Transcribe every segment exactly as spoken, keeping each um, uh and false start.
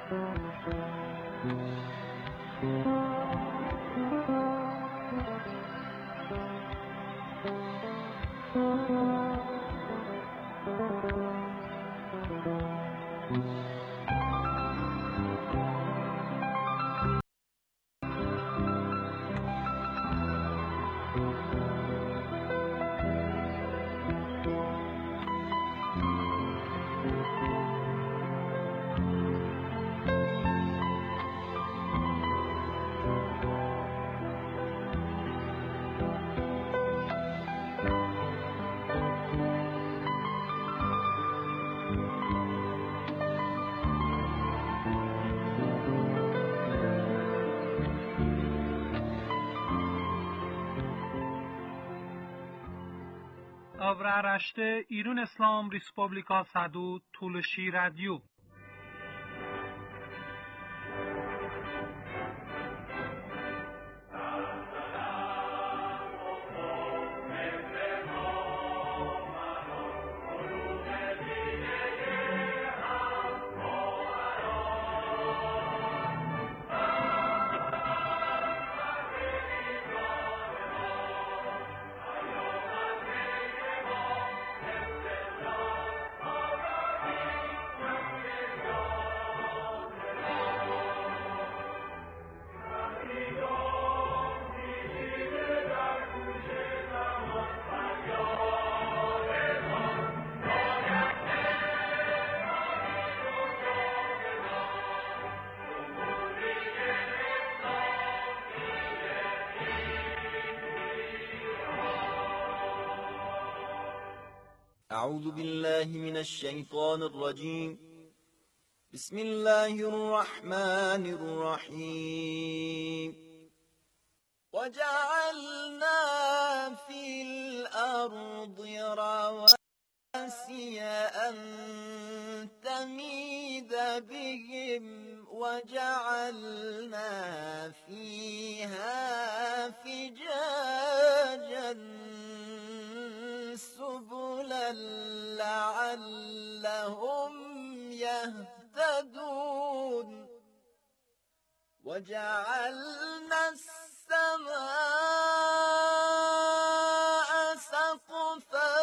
Avraaraşte İrun İslam Respublikası'nda Tuluşi Radyo. أعوذ بالله من الشيطان الرجيم. بسم الله الرحمن الرحيم. وجعلنا في الأرض رواسي أن تميد بهم وجعلنا فيها فجاجا سبلا لعلهم يهتدون. وجعلنا السماء سقفا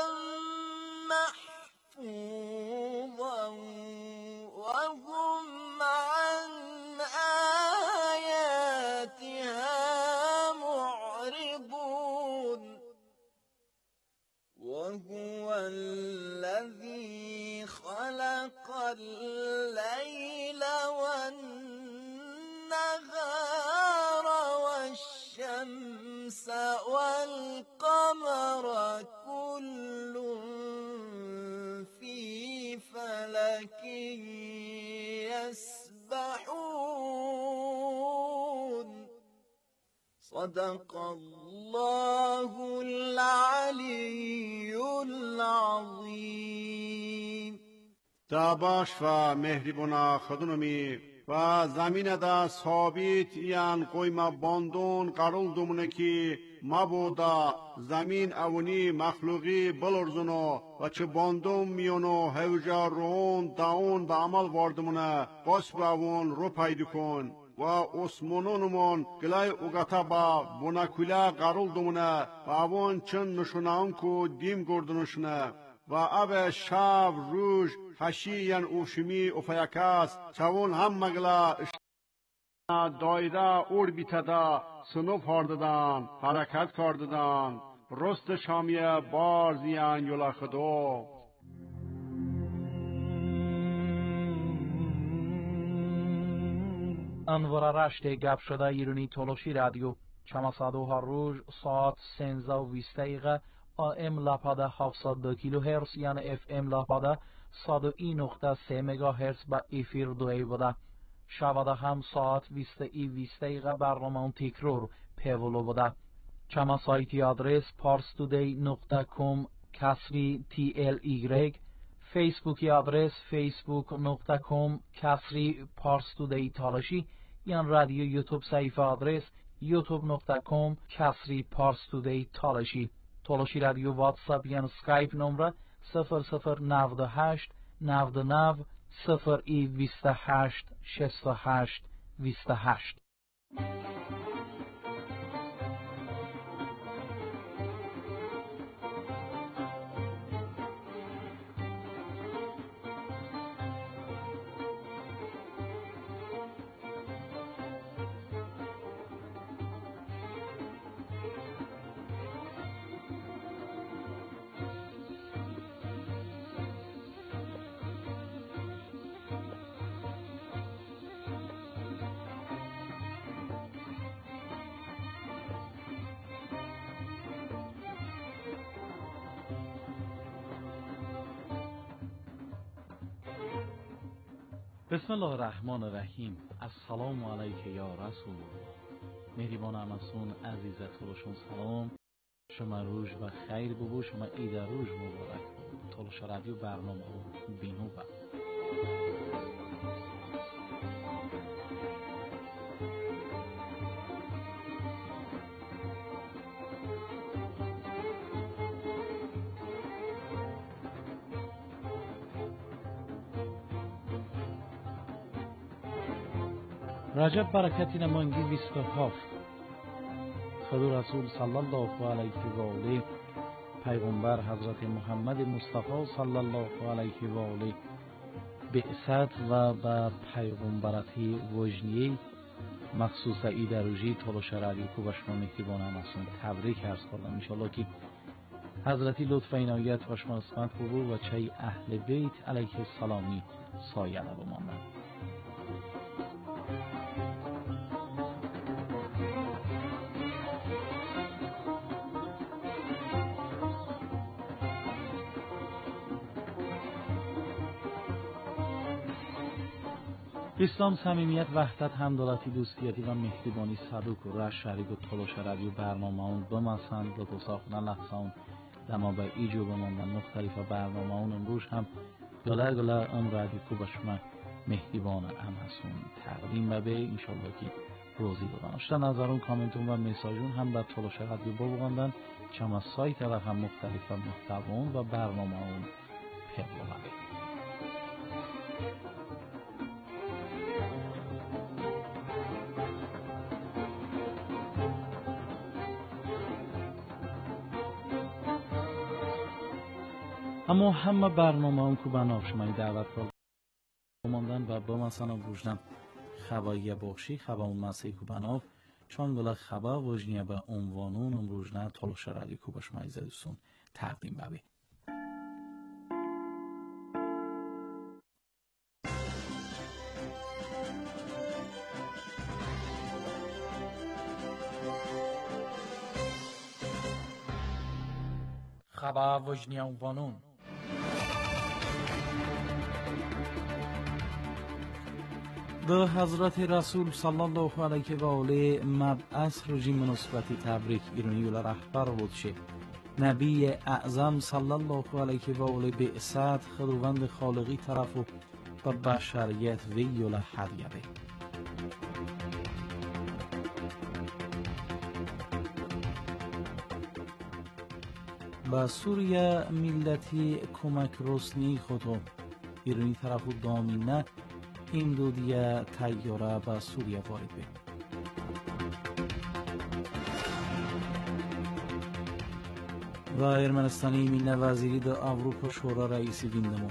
محفوظا وهم عن آياتها معرضون. وهو الذي خلق الليل والنهار والشمس والقمر كل في فلك يسبحون. صدق الله العلی العظیم. داباش و مهربونا خدونمی و زمین دا ثابت یان قویما باندون قرول دومونه کی مبودا زمین اونی مخلوقی بلرزونو و چه باندوم میونو هوجا رون داون با عمل واردمونه قصب اون رو پیدا کن و اسمونونمون گلای اوگتا با بوناکولا قرول دومونه و اون چن نشونان کو دیم گردنشونه و اب شب روز هشیان اوشمی افیاکاس چون هم مگلا دایدا اوربیتادا سنوف هارددان حرکت کرددان رست شامیه بارزیان یولا خدو. Avraaraşte گپ شده ایرانی تولوشی رادیو چماسادو هر روز ساعت سنزده و بیست دقیقه آم لاپاده هفتصد و دو کیلو هرتز یعنی اف ام لاپاده صد و یک نقطه سه مگا هرتز با افیر دوی بوده. شباده هم ساعت بیست و بیست دقیقه برنامه تکرار پیولو بوده. چما سایتی آدرس parstoday نقطه com کسری تی ال ایگرگ، فیسبوکی آدرس facebook نقطه com کسری parstoday تالشی، یان رادیو یوتیوب صفحه آدرس youtube نقطه com کسری parstoday تالشی. تالشی رادیو واتساپ یان سکایپ نمره صفر صفر نود و هشت نود و نه صفر ای بیست و هشت شصت و هشت بیست و هشت. بسم الله الرحمن الرحیم. السلام علیک یا رسول الله. مهربان امسون عزیزت روشون سلام. شما روز و خیر ببو، شما عید روز مبارک ببو. تولش رادیو برنامه رو بینو با رجب برکتی نمانگی بیست و هفت. خدا رسول صلی الله علیه و آله، پیغمبر حضرت محمد مصطفی صلی الله علیه و آله بعثت و به پیغمبرتی وجنیه مخصوص عید روزی تولش رادیو کو و شما مهربان همسون تبریک عرض کردم. ان شاءالله که حضرتی لطف عنایت و شما قسمت ببو و چای اهل بیت علیه السلامی سایه را بماند. اسلام، صمیمیت، وحدت، همدلتی، دوستیتی و مهربانی صدوق و رش شریک و تلاش رادیو برنامه اون بمسند و ساختن لحظه اون دما به ایجو بماندن مختلف برنامه اون امروز هم گله گله ام رادیو کو بشما مهربان هم هستون تقدیم به انشالله که روزی بودن اشتا نظرون کامنتون و میساجون هم به تلاش رادیو ببوندن چما سایت و هم مختلف و محتوان و برنامه اون پیدا. اما همه برنامه هم که بناب شمایی دعوت کرد بماندن و با مثلا وجدن خبایی باشی خبا اون مسیح که بناب چون گله خبا وجنیه به عنوانون امروزنه تلاش رادیو که با شمایی زدستون تقدیم ببی. خبا وجنیه عنوانون به حضرت رسول صلی الله علیه و آله مبعث رژیم نسبتی تبریک ایرانی و رهبر بود شه نبی اعظم صلی الله علیه و آله بعثت خداوند خالقی طرف و به بشریت وی و هدیه به با سوریه ملتی کمک رسنی خودو ایرانی طرف و دامینه این دو دیگه تیاره به سوریه وارد به و ارمنستانی مینه وزیری در اروپا شورا رئیسی ویندمو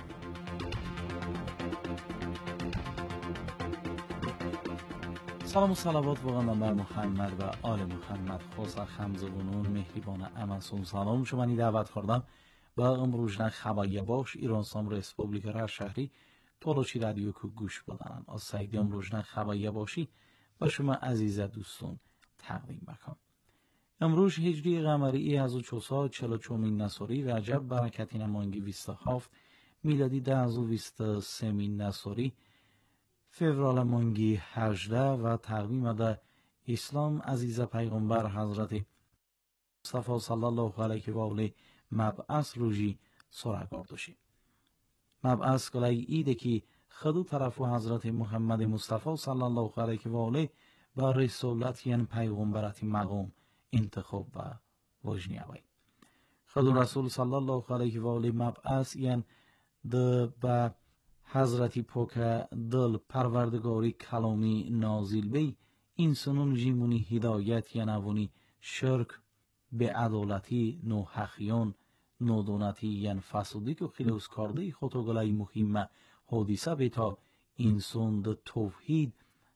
سلام و صلوات واقعا بر محمد و آل محمد خوصا خمزبونون مهریبان امسون سلام شما نی دعوت کردم با امروزنه خبایی باش ایران سام ریسپوبلیک رر شهری تولوشی رادیو که گوش بدنن از سایدی امروزنه خبایی باشی و شما عزیز دوستون تقدیم بکن. امروز هجری قمری هزار و چهارصد و چهل و چهارمین نصوری رجب برکتی نمانگی بیست و هفت میلادی ده هزار و بیست و سه نصوری فوریه مانگی هجده و تقویم ده اسلام عزیز پیغمبر حضرت مصطفی صلی الله علیه و آله مبعث روزی سرگار دوشی. مبعث کلای ایده که خدو طرف و حضرت محمد مصطفی صلی الله علیه و آله با رسولت یعنی پیغمبرتی مقام انتخاب و وجنی اوی. خدو رسول صلی الله علیه و آله مبعث یعنی ده با حضرتی پاک دل پروردگاری کلامی نازل بی انسانون جیمونی هدایت یا نوونی شرک به عدالتی نو حقیان نو دونتی ین فسودی که خلاص کرده خطو گلای مهمه حادثه بیتا انسان ده توحید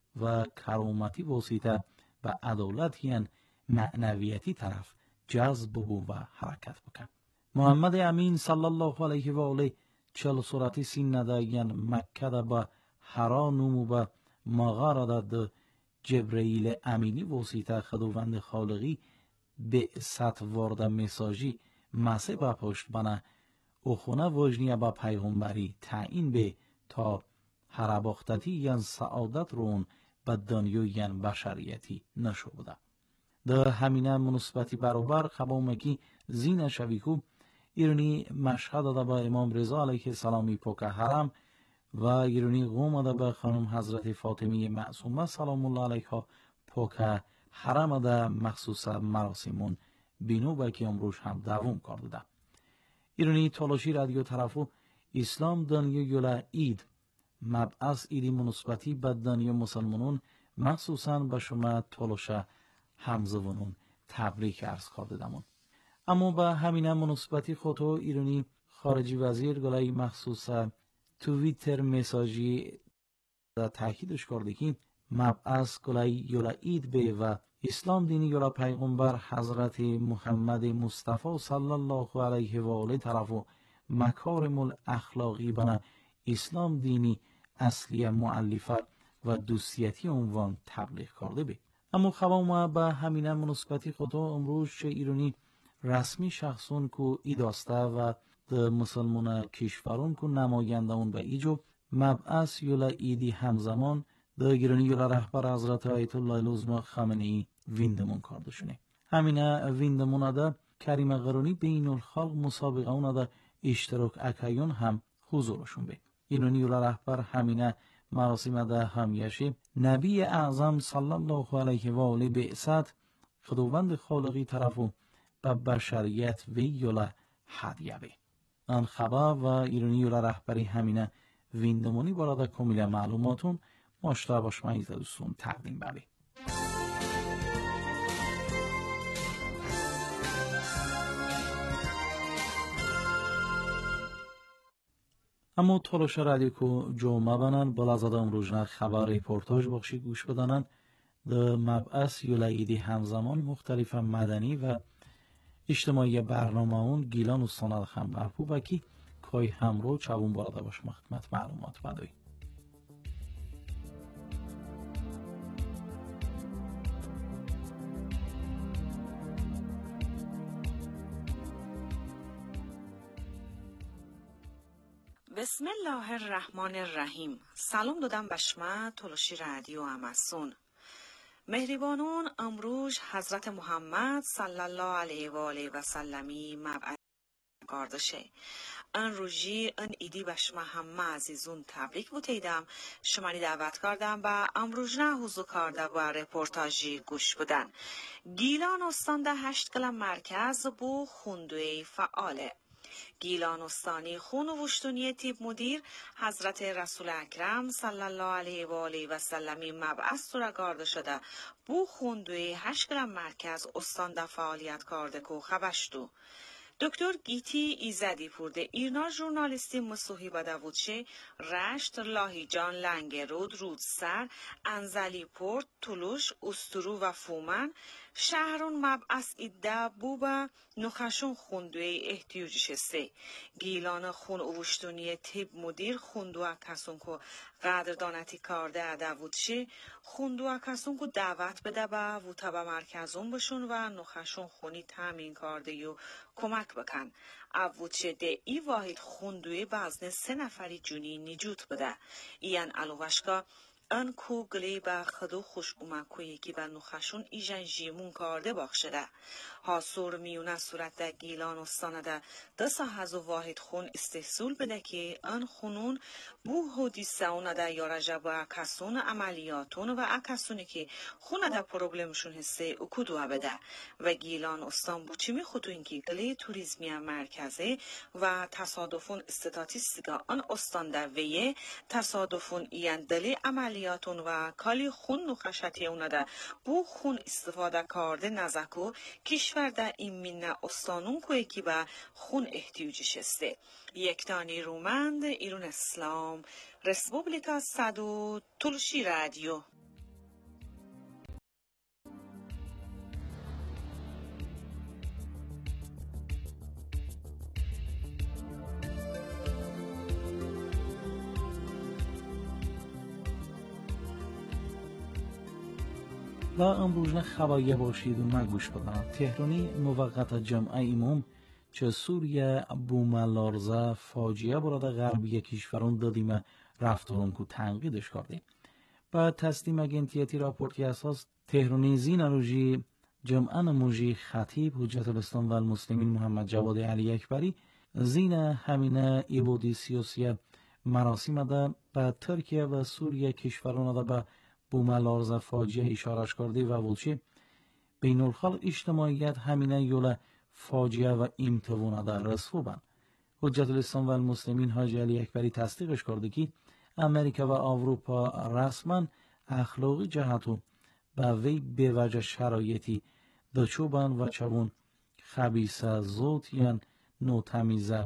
و کرامتی واسطه و عدالت ین معنویتی طرف جذب بو و حرکت بکن. محمد امین صلی الله علیه و آله چل صورتی سین نداین مکه ده با حرا نومو با مغار ده جبرئیل امیلی واسطه خداوند خالقی به ست وارد مساجی مسیح با پشت بنا او خونه وجنیه با پیغمبری تعیین به تا هرباختتی ین سعادت رون به دنیا ین بشریتی نشو بوده. ده همینه مناسبتی برابر خبامکی زین شویکو ایرانی مشهد ده با امام رضا علیه السلامی پاک حرم و ایرانی قوم ده با خانم حضرت فاطمی معصومه سلام الله علیها پاک حرم ده مخصوص مراسمون بینو با که امروز هم دوام کرده ده. ایرانی تلاشی رادیو طرفو اسلام دنیا یولا اید مبعث ایدی مناسبتی به دنیا مسلمانون مخصوصا به شما تلاشا همزبانون تبریک عرض کرده دمون. اما با همینه مناسبتی خودو ایرانی خارجی وزیر گلای مخصوص توییتر مساجی دا تاکیدش کرده که مبعث گلای یولا اید به و اسلام دینی یولا پیغمبر حضرت محمد مصطفی صلی الله علیه و آله طرفو مکارم الاخلاقی بنا اسلام دینی اصلی مؤلفه و دوستیتی عنوان تبلیغ کرده به. اما خبا با همینه مناسبتی خودو امروز چه ایرانی رسمی شخصون کو ایداسته و ده مسلمان کشورون کو نماینده اون به ایجو مبعث یولا ایدی همزمان ده ایرانی یولا رهبر حضرت آیت الله العظمی خامنه‌ای ویندمون کردشونه. همینه ویندمون ده کریم قرونی بین الخلق مسابقه اون ده اشتراک اکایون هم حضورشون به. ایرانی یولا رهبر همینه مراسم ده همیشه نبی اعظم صلی الله علیه و آله بعثت خداوند خالقی طرفو به بشریت وی یولا هدیه به. آن خبر و ایرانی یولا رهبری همینه ویندمونی باراده کمیل معلوماتون ماشتا باش مایز دوستون تقدیم بله. اما تلاش رادیو کو جمعه بنن بلازاده امروزنه خبر ریپورتاج بخشی گوش بدانن ده مبعث یولا ایدی همزمان مختلف مدنی و اجتماعی برنامه اون گیلان و ساند هم برپو بکی کای همرو چوون باراده باش خدمت معلومات بدوی. بسم الله الرحمن الرحیم. سلام دادم به شما تلاشی رادیو امسون. مهربانون امروز حضرت محمد صلی الله علیه و آله و سلمی مبعث کردشه. ان روزی ان ایدی به شما همه عزیزون تبریک بودیدم. شما نی دعوت کردم با امروز نه حضور کرده و رپورتاجی گوش بدن. گیلان استان ده هشت کلم مرکز بو خوندوی فعاله. گیلان استانی خون و وشتونی تیب مدیر حضرت رسول اکرم صلی الله علیه و آله و سلمی مبعث سرگارده شده بو خوندوی هشت کلم مرکز استان ده فعالیت کرده که خبشتو. دکتر گیتی ایزدی پورده ایرنا ژورنالیستی مسوحی بده بودشه رشت لاهیجان لنگرود رودسر انزلی پورت تولوش استرو و فومن شهرون مبعث ایده بوبا نخشون خوندوی احتیاجش سه گیلان خون اوشتونی تیب مدیر خوندو کسون که قدردانتی کرده اده بودشه خوندو کسون که دعوت بده با وطبه مرکزون بشون و نخشون خونی تامین کرده یو کمک بکن. اوچه ده ای واحد خوندوی بازن سه نفری جونی نجوت بده. این علوشکا ان کو گلی به خدو خوش اومکویی که بر نخشون ایجن جیمون کارده باخشده. حاصور میونه صورت ده گیلان استانه ده دسا هزو واحد خون استحصول بده که ان خونون بو هودی سونه ده یا رجب و اکسون عملیاتون و اکسونی که خونه ده پروبلمشون حسه اکودو بده و گیلان استان بو چی میخوتو اینکه گلی توریزمی مرکزه و تصادفون استاتیستیکا آن استان در ویه تصادفون این دلی عملیاتون و کالی خون نخشتی اونه ده بو خون استفاده کرده نزکو کشور در این مینه استانون که که به خون احتیاجش هسته. یکتانی رومند ایران اسلام رسپوبلیکا صدو تلشی رادیو. و امروز خبایی باشید و مگوش بدن تهرانی موقت جمعه ایموم چه سوریه بوملارزه فاجعه براده غربی کشورون دادیم رفتارون که تنقیدش کردیم. با تسلیم اگنتیتی راپورتی اساس تهرانی زین روژی جمعه نموژی خطیب حجت الاسلام و المسلمین محمد جواد علی اکبری زین همینه ایبودی سیاسی مراسم ده با ترکیه و سوریه کشورون ده با بوملارزه فاجعه اشارش کرده و ولچی بین الخلق اجتماعیت همینه یول فاجعه و امتوانه در رسوبن. حجت الاسلام و المسلمین حاجی علی اکبری تصدیقش کرده که امریکا و اروپا رسما اخلاقی جهتو به وی به وجه شرایطی دچوبن و چون خبیثه زوت یا نوتمیزه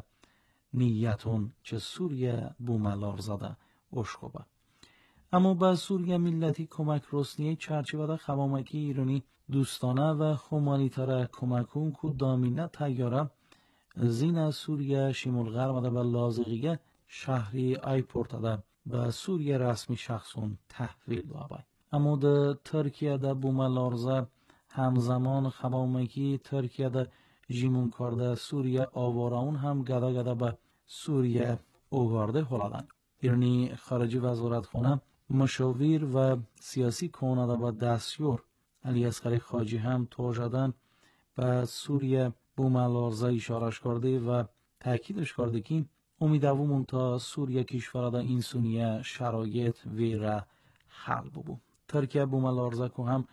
نیتون چه سوریه بوملارزه ده اشخوبه. اما با سوریه ملتی کمک رسنیه چرچیوه ده خوامکی ایرانی دوستانه و خومانیتاره کمکون که دامینه تیاره زین سوریه شمول غرب ده به لازقیه شهری ایپورت ده به سوریه رسمی شخصون تحویل دابای. اما ده ترکیه ده بوملارزه همزمان خوامکی ترکیه ده جیمون کرده سوریه آوارون هم گده گده به سوریه اوگارده هلدن. ایرانی خارجی وزارت خانه مشاور و سیاسی کننده و دستیار علی اصغری خاجی هم توجدن به سوریه بوملارزه اشارش کرده و تاکیدش کرده که امیدوارم تا سوریه کشور ده این سونیه شرایط ویره حل ببو. ترکیه بوملارزه که هم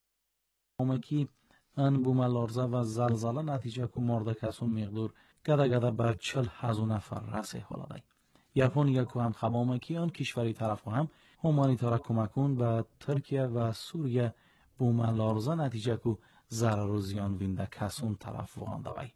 همکی ان بوملارزه و زلزله نتیجه که مرده کسون مقدار گده گده بر چل هزار نفر رسه هلاده. ژاپنیا که هم خوامکی آن کشوری طرف هم همانیتاره کمکون به ترکیه و سوریه بوملارزه نتیجه که ضرر و زیان وینده کسون طرف وانده وی.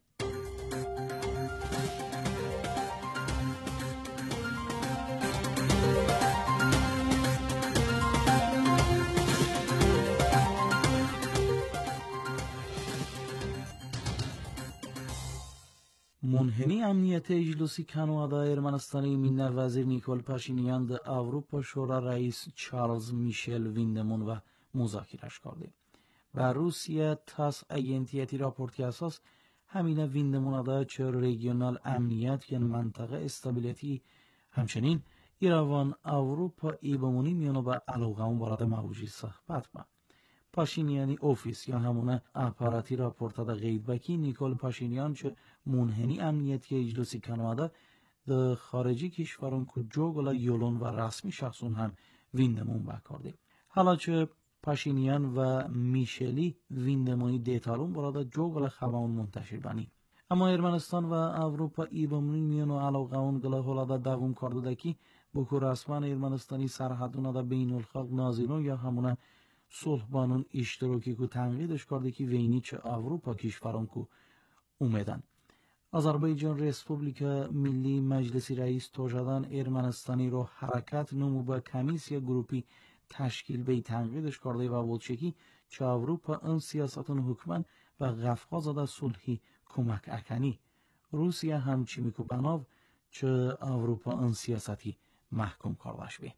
منحنی امنیت اجلاسی کانادا ارمنستانی مینر وزیر نیکول پاشینیان ده اروپا شورا رئیس چارلز میشل ویندمون و مذاکرهش کرده و روسیه تاس اگنتیتی راپورتی اساس همینه ویندمون ده چه ریگیونال امنیت یا منطقه استابیلیتی همچنین ایروان اروپا ایبمونی میانو به علاقه اون وارد موجی صحبت با پاشینیانی اوفیس یا همونه اپاراتی راپورت ده غید بکی نیکول پاشینیان چه منحنی امنیتی اجلاسی کانادا ده خارجی کشورون که جوگلا یولون و رسمی شخصون هم ویندمون بکارده. حالا چه پاشینیان و میشلی ویندمونی دیتالون براده جوگلا خباون منتشر بانی. اما ارمنستان و اروپا ایبمونی میانو علاقه اون گلا هلاده دوم کرده ده که بکو رسمان ارمنستانی سرحدونه ده بین الخلق نازیرون یا همونه صلح بانون اشتراکی که تنقیدش کرده که وینی چه اروپا کشوران که اومدن. آذربایجان رسپوبلیکا ملی مجلسی رئیس توجدان ارمنستانی رو حرکت نمو با کمیسیا گروپی تشکیل به تنقیدش کرده و بودشکی چه اروپا ان سیاستون حکمن و غفقا زده صلحی کمک اکنی. روسیه همچی میکو بناو چه اروپا ان سیاستی محکوم کردش بی.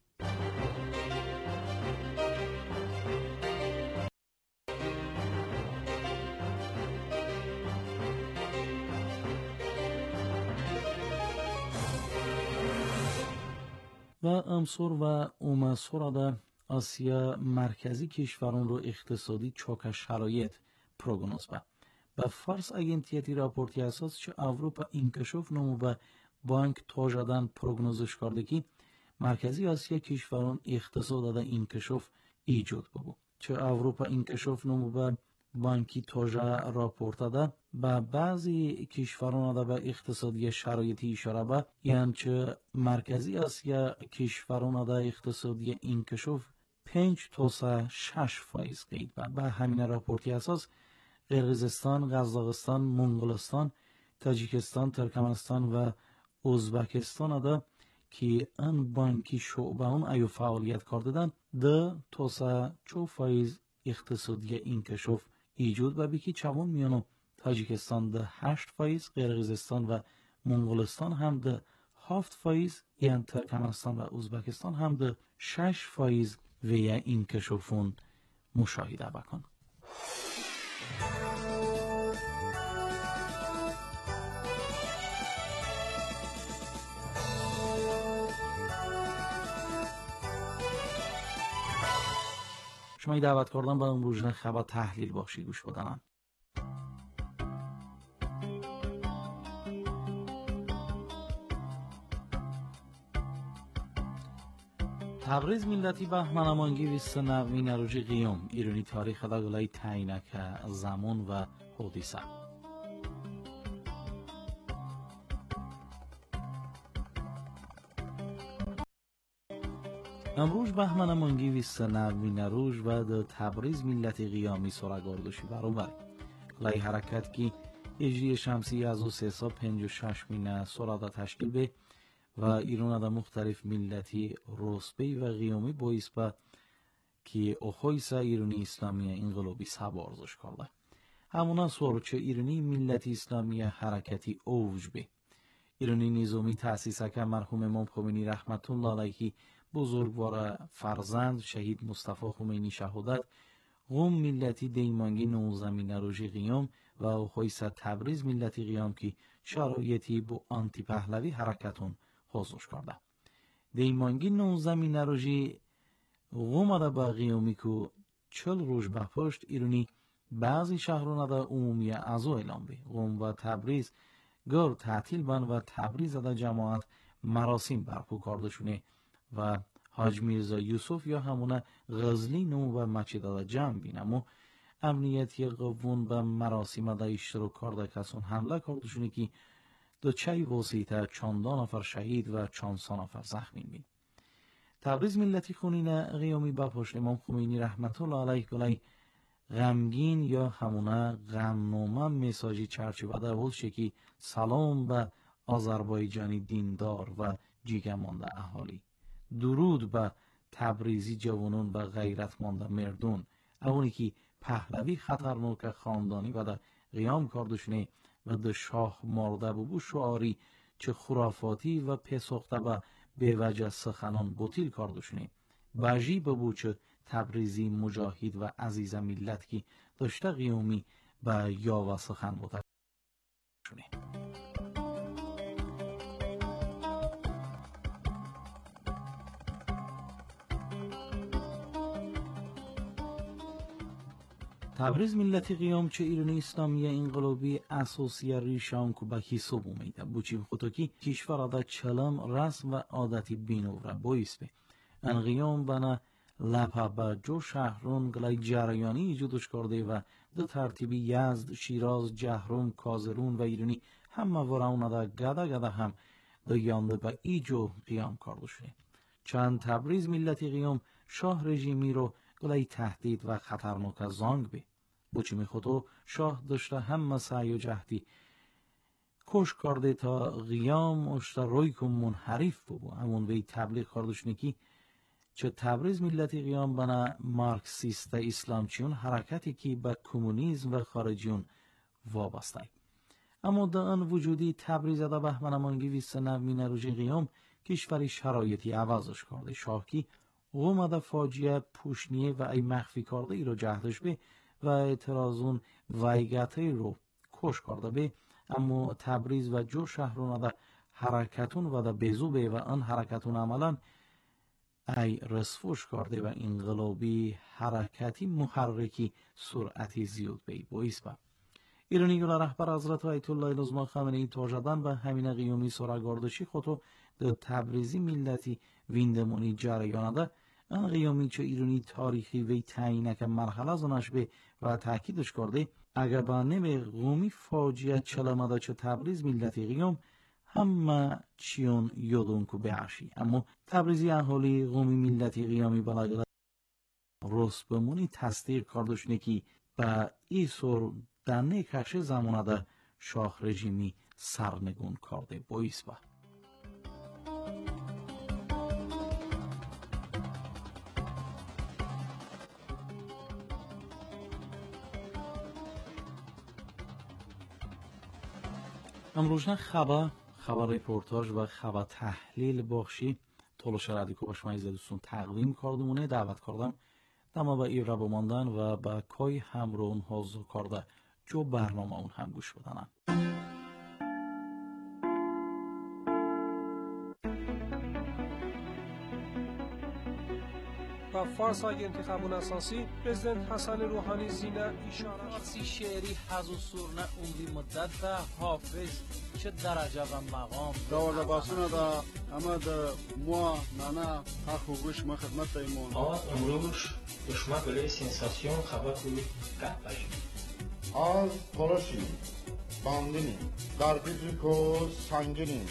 و امسور و اومسور ده آسیا مرکزی کشوران رو اقتصادی چوک شرایط پروگنوز با و فارس اگنتیتی راپورتی اساس چه اروپا انکشاف نمو با بانک توجدن پروگنوزش کرده که مرکزی آسیا کشوران اقتصاد دا انکشاف ایجاد ببو چه اروپا انکشاف نمو با بانکی توجه راپورت دا با بعضی کشوران دا با اقتصادی شرایطی اشاره با یعنی چه مرکزی آسیا کشوران دا اقتصادی انکشاف پنج تا شش فایز قید با با همین راپورتی اساس قرقیزستان، قزاقستان، منگولستان، تاجیکستان، ترکمنستان و ازبکستان دا که ان بانکی شعبه اون ایو فعالیت کردن ده تا چو فایز اقتصادی انکشاف ایجاد و بیکی چوان میانو تاجیکستان ده هشت فایز، قرقیزستان و منگولستان هم ده هفت فایز، یعنی ترکمنستان و ازبکستان هم ده شش فایز و یا انکشافون مشاهده بکن. شما دعوت کردن با امروز خبر تحلیل باشی گوش بدنم. تبریز ملتی بهمن امانگی ویست نوی نروژی قیوم ایرانی تاریخ دا گلای تاینک زمان و حدیثه. امروز بهمن امانگی ویست نوی نروژ و دا تبریز ملتی قیامی سرگاردوشی برابر گلای حرکت کی اجری شمسی از و سه سا پنج و شش مینه سرادا تشکیل به و ایران دا مختلف ملتی روسبی و قیامی باعث با که اخویسا ایرانی اسلامی انقلابی سبا ارزش کرده. همونا سوارچه ایرانی ملتی اسلامی حرکتی اوج به ایرانی نظامی تأسیس که مرحوم امام خمینی رحمت الله علیه بزرگوار فرزند شهید مصطفی خمینی شهادت قوم ملتی دیمانگی نوزمی نروژی قیام و اخویسا تبریز ملتی قیام که شرایطی با آنتی پهلوی حرکتون حضورش کرده. دیمانگی نوزمی نروژی قوم دا با قیامی که چل روز به پشت ایرانی بعضی شهران دا عمومی ازو اعلام به قوم و تبریز گر تعطیل بن و تبریز دا جماعت مراسم برپا کرده شونه و حاج میرزا یوسف یا همونه غزلی نو و مسجد دا جمع بینم و امنیتی قوون و مراسم دا اشتراک کرده کسون حمله کرده شونه که دو چای وسیطه چندان نفر شهید و چندان نفر زخمی بین. تبریز ملتی خونین قیامی با پشت امام خمینی رحمت الله علیه گلای غمگین یا همونه غمنامه میساجی چرچوبه در حال شکی سلام به آذربایجانی دیندار و جیگمانده اهالی. درود به تبریزی جوانون و غیرتمند مردون اونی که پهلوی خطرناک خاندانی و در قیام کردشونه و در شاه مرده ببو شعاری چه خرافاتی و پساخته و به وجه سخنان بطیل کردشونه بجی ببو چه تبریزی مجاهد و عزیز ملت که داشته قیامی به یا و سخن بطیل شونه. تبریز ملتی قیام چه ایرانی اسلامی انقلابی اساسی ریشان که به حساب اومیده بوچیم خودتا که کشور دا چلم رسم و عادتی بینو را باعث به ان قیام بنا لپا به جو شهرون گلای جریانی ایجادش کرده و دو ترتیبی یزد، شیراز، جهرم، کازرون و ایرانی همه وراونا دا گده گده هم دو یانده به ایجو قیام کرده شده. چند تبریز ملتی قیام شاه رژیمی رو گلای تهدید و خطرناک زانگ به بوچی خودو شاه داشته همه سعی و جهدی کش کرده تا قیام اشتا روی کن منحریف ببو همون وی تبلیغ کردش نکی چه تبریز ملتی قیام بنا مارکسیست اسلامچیون حرکتی که به کمونیسم و خارجیون وابسته اما در آن وجودی تبریز دا بهمن امانگی ویست نوی نروژی قیام کشوری شرایطی عوضش کرده شاه کی اومده فاجعه پوشنیه و ای مخفی کرده ای رو جهدش به و اعتراضون ویگته رو کش کرده به اما تبریز و جو شهرون دا حرکتون و دا بیزو به و آن حرکتون عملا ای رسفوش کرده و انقلابی حرکتی محرکی سرعتی زیاد بی بایست با. ایرانی گل رهبر حضرت آیت الله العظما خامنه‌ای توجدان و همین قیومی سراگردشی خودو در تبریزی ملتی ویندمونی جریانده ان قیومی چه ایرانی تاریخی وی تعیینه که مرحله زنش به و تاکیدش کرده اگر با نمی قومی فاجعه چلمده چه تبریز ملتی قیوم همه چیون یادون کو بعشی اما تبریزی اهالی قومی ملتی قیامی بلاغ روز بمونی تصدیق کردش نکی با ایسور دنه کشه زمانه ده شاه رژیمی سرنگون کرده بایست با. امروزنا خبر خبر رپورتاج و خبر تحلیل بخشی تلاش رادیو باش ما دوستون تقدیم کردمونه دعوت کردم دما با ایرا بماندن و با کای همرون حاضر کرده جو برنامه اون هم گوش بدنن. با فارس های انتخابون اساسی پرزیدنت حسن روحانی زینه اشاره فارسی شعری حز و سرنه عمری مدت و حافظ چه درجه و مقام دوازده باسونه دا اما دا موا نانا حق و گوش ما خدمت دایمون آن امروز دشمن برای سنساسیون خبر کنید قد باشید آز تلاشیم باندینیم در فیزیکو سنگینیم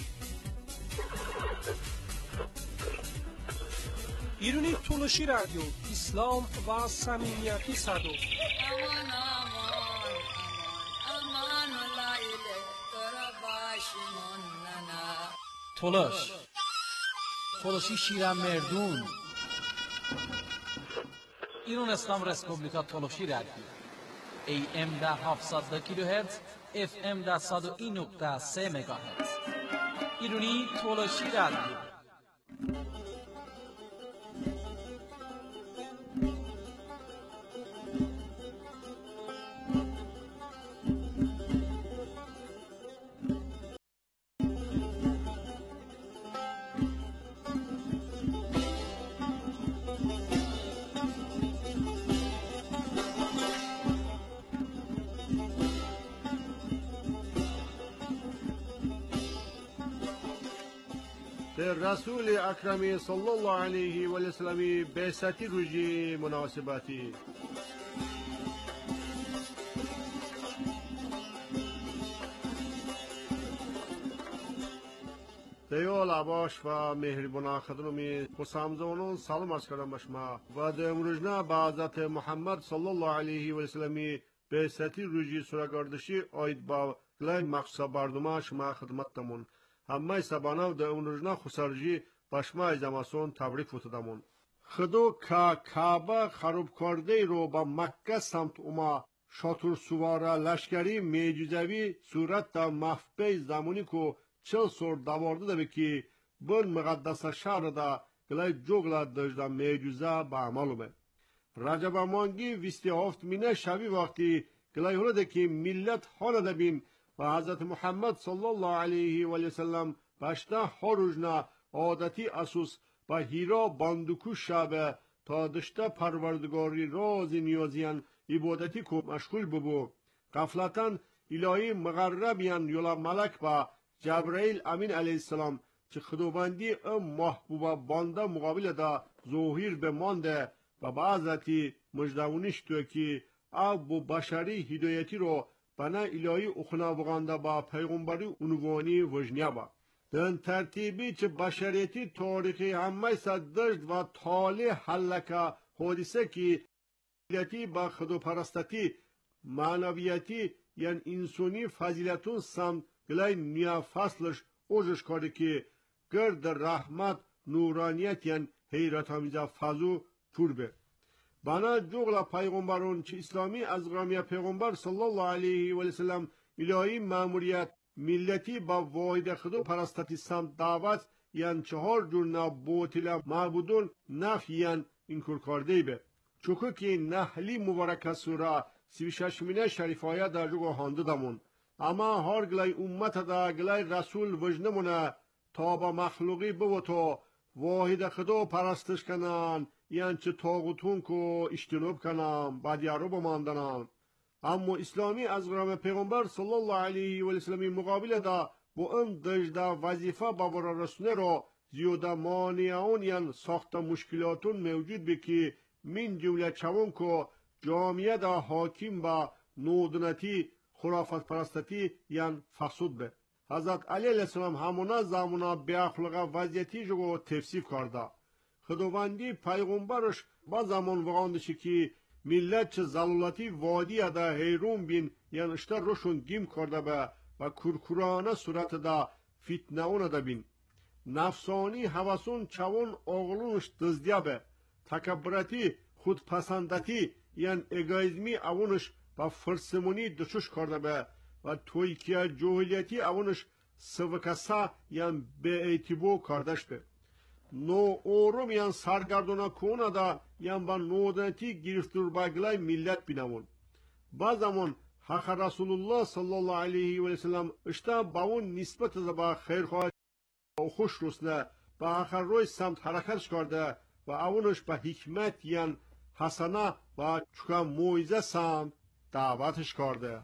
ایرانی تولشی رادیو اسلام و صمیمیتی صدو امان امان امان امان لایله ترا باشمون ننا تلاش تلاشی شیرم مردون ایران اسلام رسپوبلیکا تلاشی رادیو ای ام ده هفتصد کیلوهرتز اف ام ده صد و این نقطه سه مگاهرتز ایرانی تلاشی رادیو در رسول اکرمی صلی الله علیه و سلم بعثتی روزی مناسبتی دیال عباش و مهربان خدمت خسامزانون سلام عرض کردم به شما و در امروزنا با حضرت محمد صلی الله علیه و سلم بعثتی روزی سراگردشی آید با گلای مقصد بردم شما خدمتتمون همه سبانه در امروزنا خسارجی به شما زماسون تبریک فتادمون خدو که کعبه خراب کرده رو با مکه سمت اوما شاتور سواره لشکری معجزوی صورت تا مفبه زمانی که چل سور دوارده ده بکی بن مقدس شهر ده گلای جوگلا دجده معجزه با عملومه رجب امانگی ویستی هفت مینه شبی وقتی گلای هلو ده که ملت حال ده بین و حضرت محمد صلی الله علیه و سلم بشته هروجنا عادتی اسوس با هیرا باندوکو شبه تا دشته پروردگاری راز نیازیان عبادتی کو مشغول ببو قفلتن الهی مغربیان یولا ملک با جبرائیل امین علیه السلام چه خداوندی ام محبوبه بانده مقابل دا ظهور به مانده و بعضتی مجدونیش تو که اب بشری هدایتی رو بنا الهی اخنا بغانده با پیغمبری عنوانی وجنیا با دن ترتیبی چه بشریتی تاریخی همه صدرد و طاله حلکه حادثه که فضیلتی با خدا پرستتی معنویتی یعنی انسانی فضیلتون سم گلای نیا فصلش اوجش کرده که گرد رحمت نورانیت یعنی حیرت آمیزه فضو پر به بنا جوغلا پیغمبرون چه اسلامی از غرامی پیغمبر صلی الله علیه و سلم الهی ماموریت ملتی با واحد خدا پرستتی سمت دعوت یعنی چهار جور نبوتیل معبودون نفی یعنی اینکور کرده به چوکو که نحلی مبارک سوره سی و شش مینه شریفایه در جوگو هانده دمون اما هر گلای امت دا گلای رسول وجنمونه تا با مخلوقی بو تو واحد خدا پرستش کنن یعنی چه تاغوتون کو اجتناب کنن بعد یارو بماندنن. اما اسلامی از قرآن پیغمبر صلی الله علیه و سلم مقابل دا با اون دجدا وظیفه بابر رسونه را زیاده مانعون یعنی ساخت مشکلاتون موجود بکی من جمله چون که جامعه دا حاکم با نودنتی خرافت پرستتی یعنی فسود به. حضرت علی علیه السلام همونا زمانا به اخلاق وضعیتی جو تفسیر کرده. خداوندی پیغمبرش با زمان وقاندشی که ملت چه زلالتی وادی دا حیرون بین یعنی اشتر روشون گیم کرده به و کرکرانه صورت دا فتنه اون دا بین. نفسانی حواسون چون اغلونش دزدیا به تکبرتی خودپسندتی یعنی اگایزمی اونش با فرسمونی دشوش کرده به و تویکیا جوهلیتی اونش سوکسا یعنی به اعتبو کردش به. نو اوروم یعنی سرگردونا کونه دا یعنی با نودنتی گرفتور باگلای ملت بینمون. بعضمون حق رسول الله صلی الله علیه و سلم اشتا با اون نسبت با خیرخواه و خوش روسنه با حق روی سمت حرکتش کرده و اونش با حکمت یعنی حسنه و چکا مویزه سمت دعوتش کرده.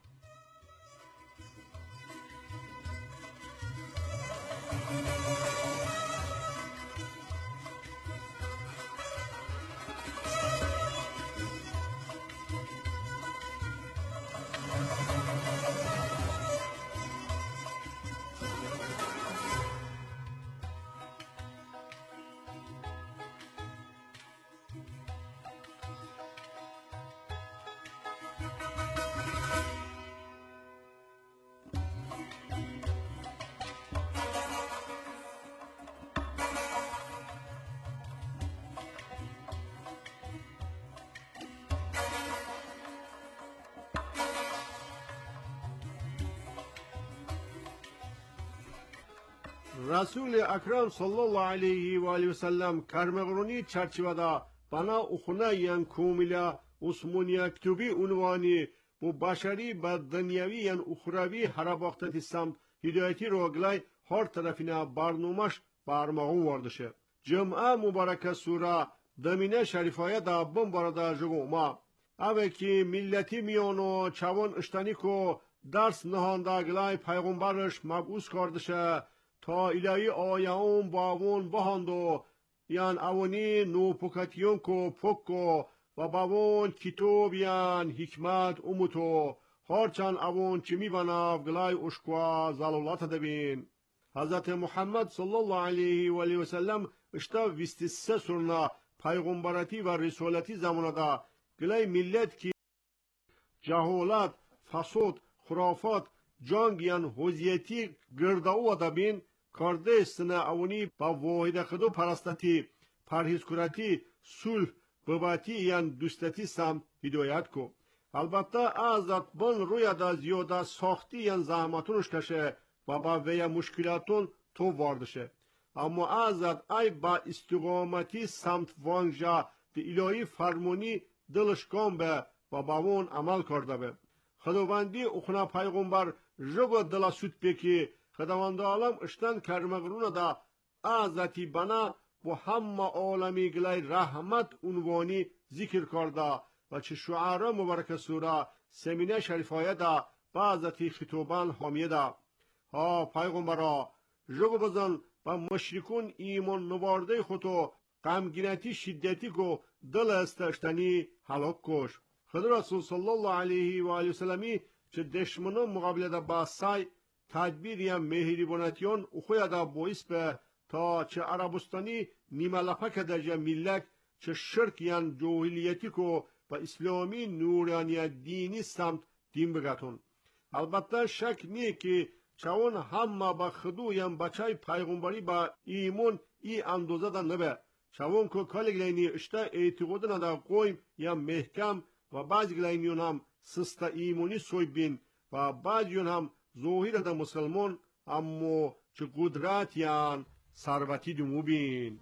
رسول اکرم صلی الله علیه و آله و سلم کرمغرونی چرچودا بنا اخونه ین کومیلا عثمانی کتبی عنوانی bu başarı ve dünyevi yani uhravi harabaktı tisam hidayeti roglay her tarafına barnumaş parmağın vardışı. Cuma mübareke sura damine şerifaya da bombarda juguma. Ave ki milleti miyonu çavun iştaniko ders nahanda glay peygamberش mabus kardışa ta ilahi ayağın bavun bahando yan avoni no pokatiyon ko pokko و باون کتاب یان حکمت اموتو هرچند اون چی میبناف گلای اشکوا زلالات دبین. حضرت محمد صلی الله علیه و آله و سلم اشتا بیست و سه سرنا پیغمبرتی و رسالتی زمانه دا گلای ملت کی جهالت، فساد، خرافات، جنگ یان حوزیتی گرداو دبین کرده استنا اونی با واحد خدا پرستتی، پرهیزکارتی، صلح بابتی یان دوستتی سم هدایت کو. البته ازت بن روی دا زیاده ساختی یان زحمتونش کشه و با ویا مشکلاتون تو واردشه. اما ازت ای با استقامتی سمت وانجا دی الهی فرمونی دلش کام به و با اون عمل کرده به. خداوندی اخنا پیغمبر جگو دل سود بکی خداوند عالم اشتن کرمغرون دا ازتی بنا و همه عالمی گلای رحمت عنوانی ذکر کرده و چه شعاره مبارک سوره سمینه شریفایه دا بعضتی خطوبان حامیه دا. ها پیغمبرا جگو بزن با مشرکون ایمان نوارده خودو غمگینتی شدتی کو دل استشتنی حلاک کش. خدا رسول صلی الله علیه و آله و سلمی چه دشمنان مقابل دا با سای تدبیر یا مهربانیتیان اخوی دا باعث به تا چه عربستانی نیمه لپک درجه ملک چه شرک یان جوهلیتی کو با اسلامی نورانی دینی سمت دین بگتون. البته شک نیه که چون همه با خدو یان بچای پیغمبری با ایمون ای اندازه دا نبه. چون که کلی گلینی اشتا اعتقاد ندا قویم یا محکم و بعض گلینیون هم سستا ایمونی سوی بین و بعضیون هم ظاهر دا مسلمان اما چه قدرت یان ثروتی دمو بین.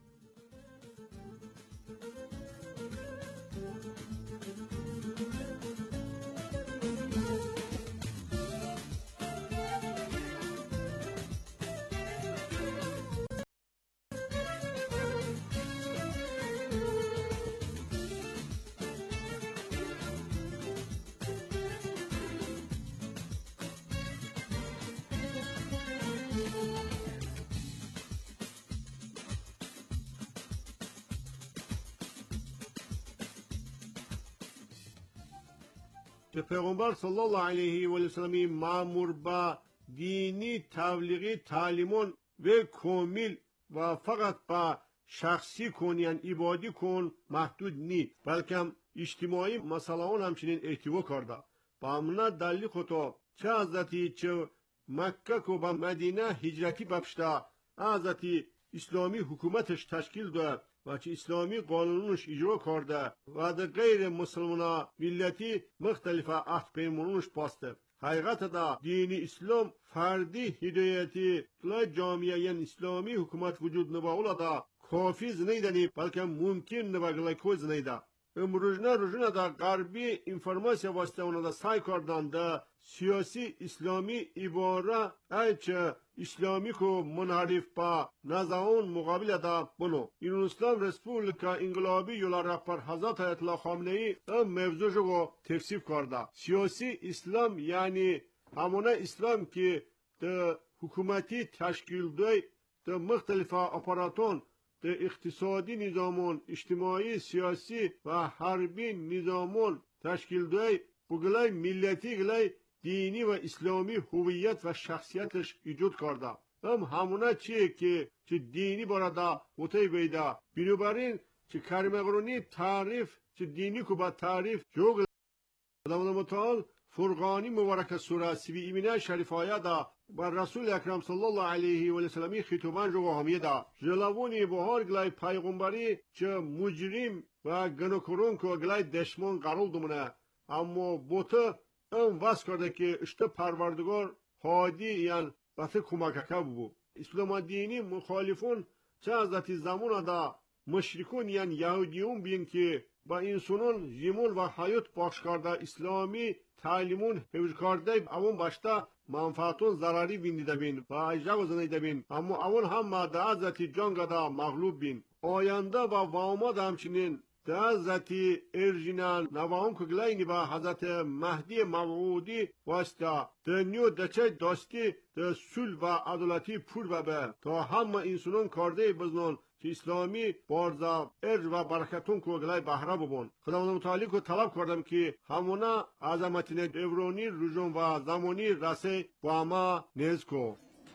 که پیغمبر صلی الله علیه و سلم مامور به دینی تبلیغی تعلیمون و کامل و فقط با شخصی کن یعنی عبادی کن محدود نی بلکه اجتماعی مسئله اون همچنین احتوا کرده. با امنا دلیل خطا چه حضرتی چه مکه که به مدینه هجرتی بپشته حضرتی اسلامی حکومتش تشکیل ده و چه اسلامی قانونش اجرا کرده و ده غیر مسلمان ملتی مختلف عهد پیمانونش باسته. حقیقت دا دین اسلام فردی هدایتی طلع جامعه یعنی اسلامی حکومت وجود نباولا دا کافی زنیدنی بلکه ممکن نباگلای کوی زنیده. امروزنا روزنا دا غربی انفرماسیا واسطه اونا دا سعی کردن دا سیاسی اسلامی عباره ایچه اسلامی کو منحرف با نزاون مقابل دا بنو. این اسلام رسپولیکا انقلابی یولا رهبر حضرت آیت الله خامنه ای هم موضوعشو رو تفسیر کرده. سیاسی اسلام یعنی همونه اسلام که دا حکومتی تشکیل دوی دا مختلف اپاراتون در اقتصادی نظامون، اجتماعی، سیاسی و حربی نظامون تشکیل دوی بگلای ملتی گلای دینی و اسلامی هویت و شخصیتش ایجاد کرده. هم همونه چیه که چه دینی برادا وطای بیده. بنابراین چه کرمغرونی تعریف چه دینی که با تعریف جوگ خداوند متعال فرقانی مبارک سوره سی ایمینه شریف آیه دا بر رسول اکرم صلی الله علیه و سلم خطابان جو همیه دا جلوونی بهار گلای پیغمبری چه مجرم و گناهکاران که گلای دشمن قرار دمونه اما بوته ام واس کرده که اشته پروردگار هادی یعنی بطه کمککه بو. اسلام دینی مخالفون چه حضرت زمان دا مشرکون یعنی یهودیون بین که با انسانون زیمون و حیات بخش کرده اسلامی تعلیمون حفظ کرده اون باشتا منفعتون ضرری بینیده بین و اجرا زنیده بین اما اون هم ماده حضرت جنگ دا مغلوب بین. آینده و وامد همچنین ده حضرت ارجینال نواهم کگلاینی با حضرت مهدی موعودی واسطه ده نیو دچه داستی ده سول و عدالتی پور ببه تا همه انسانون کرده بزنون که اسلامی بارزا ارج و برکتون کگلای بهره ببون. خداوند متعالی که طلب کردم که همونا عظمتین دورانی رجوم و زمانی رسه با ما نیز کو.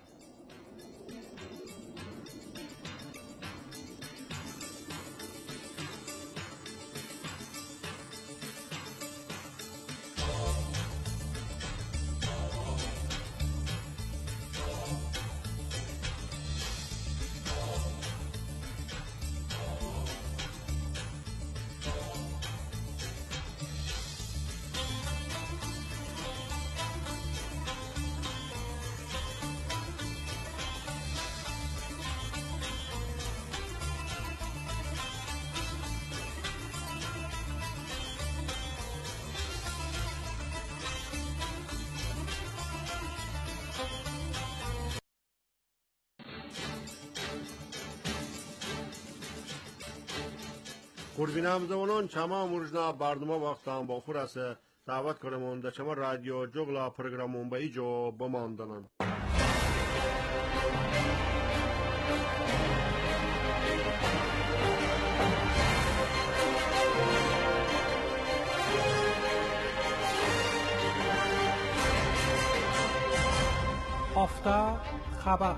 قربینم زمانان چما مرجنا برنامه وقتم با خور است دعوت کرمون در چما رادیو جغلا پروگرامون با ایجا بماندنن. هفته خبر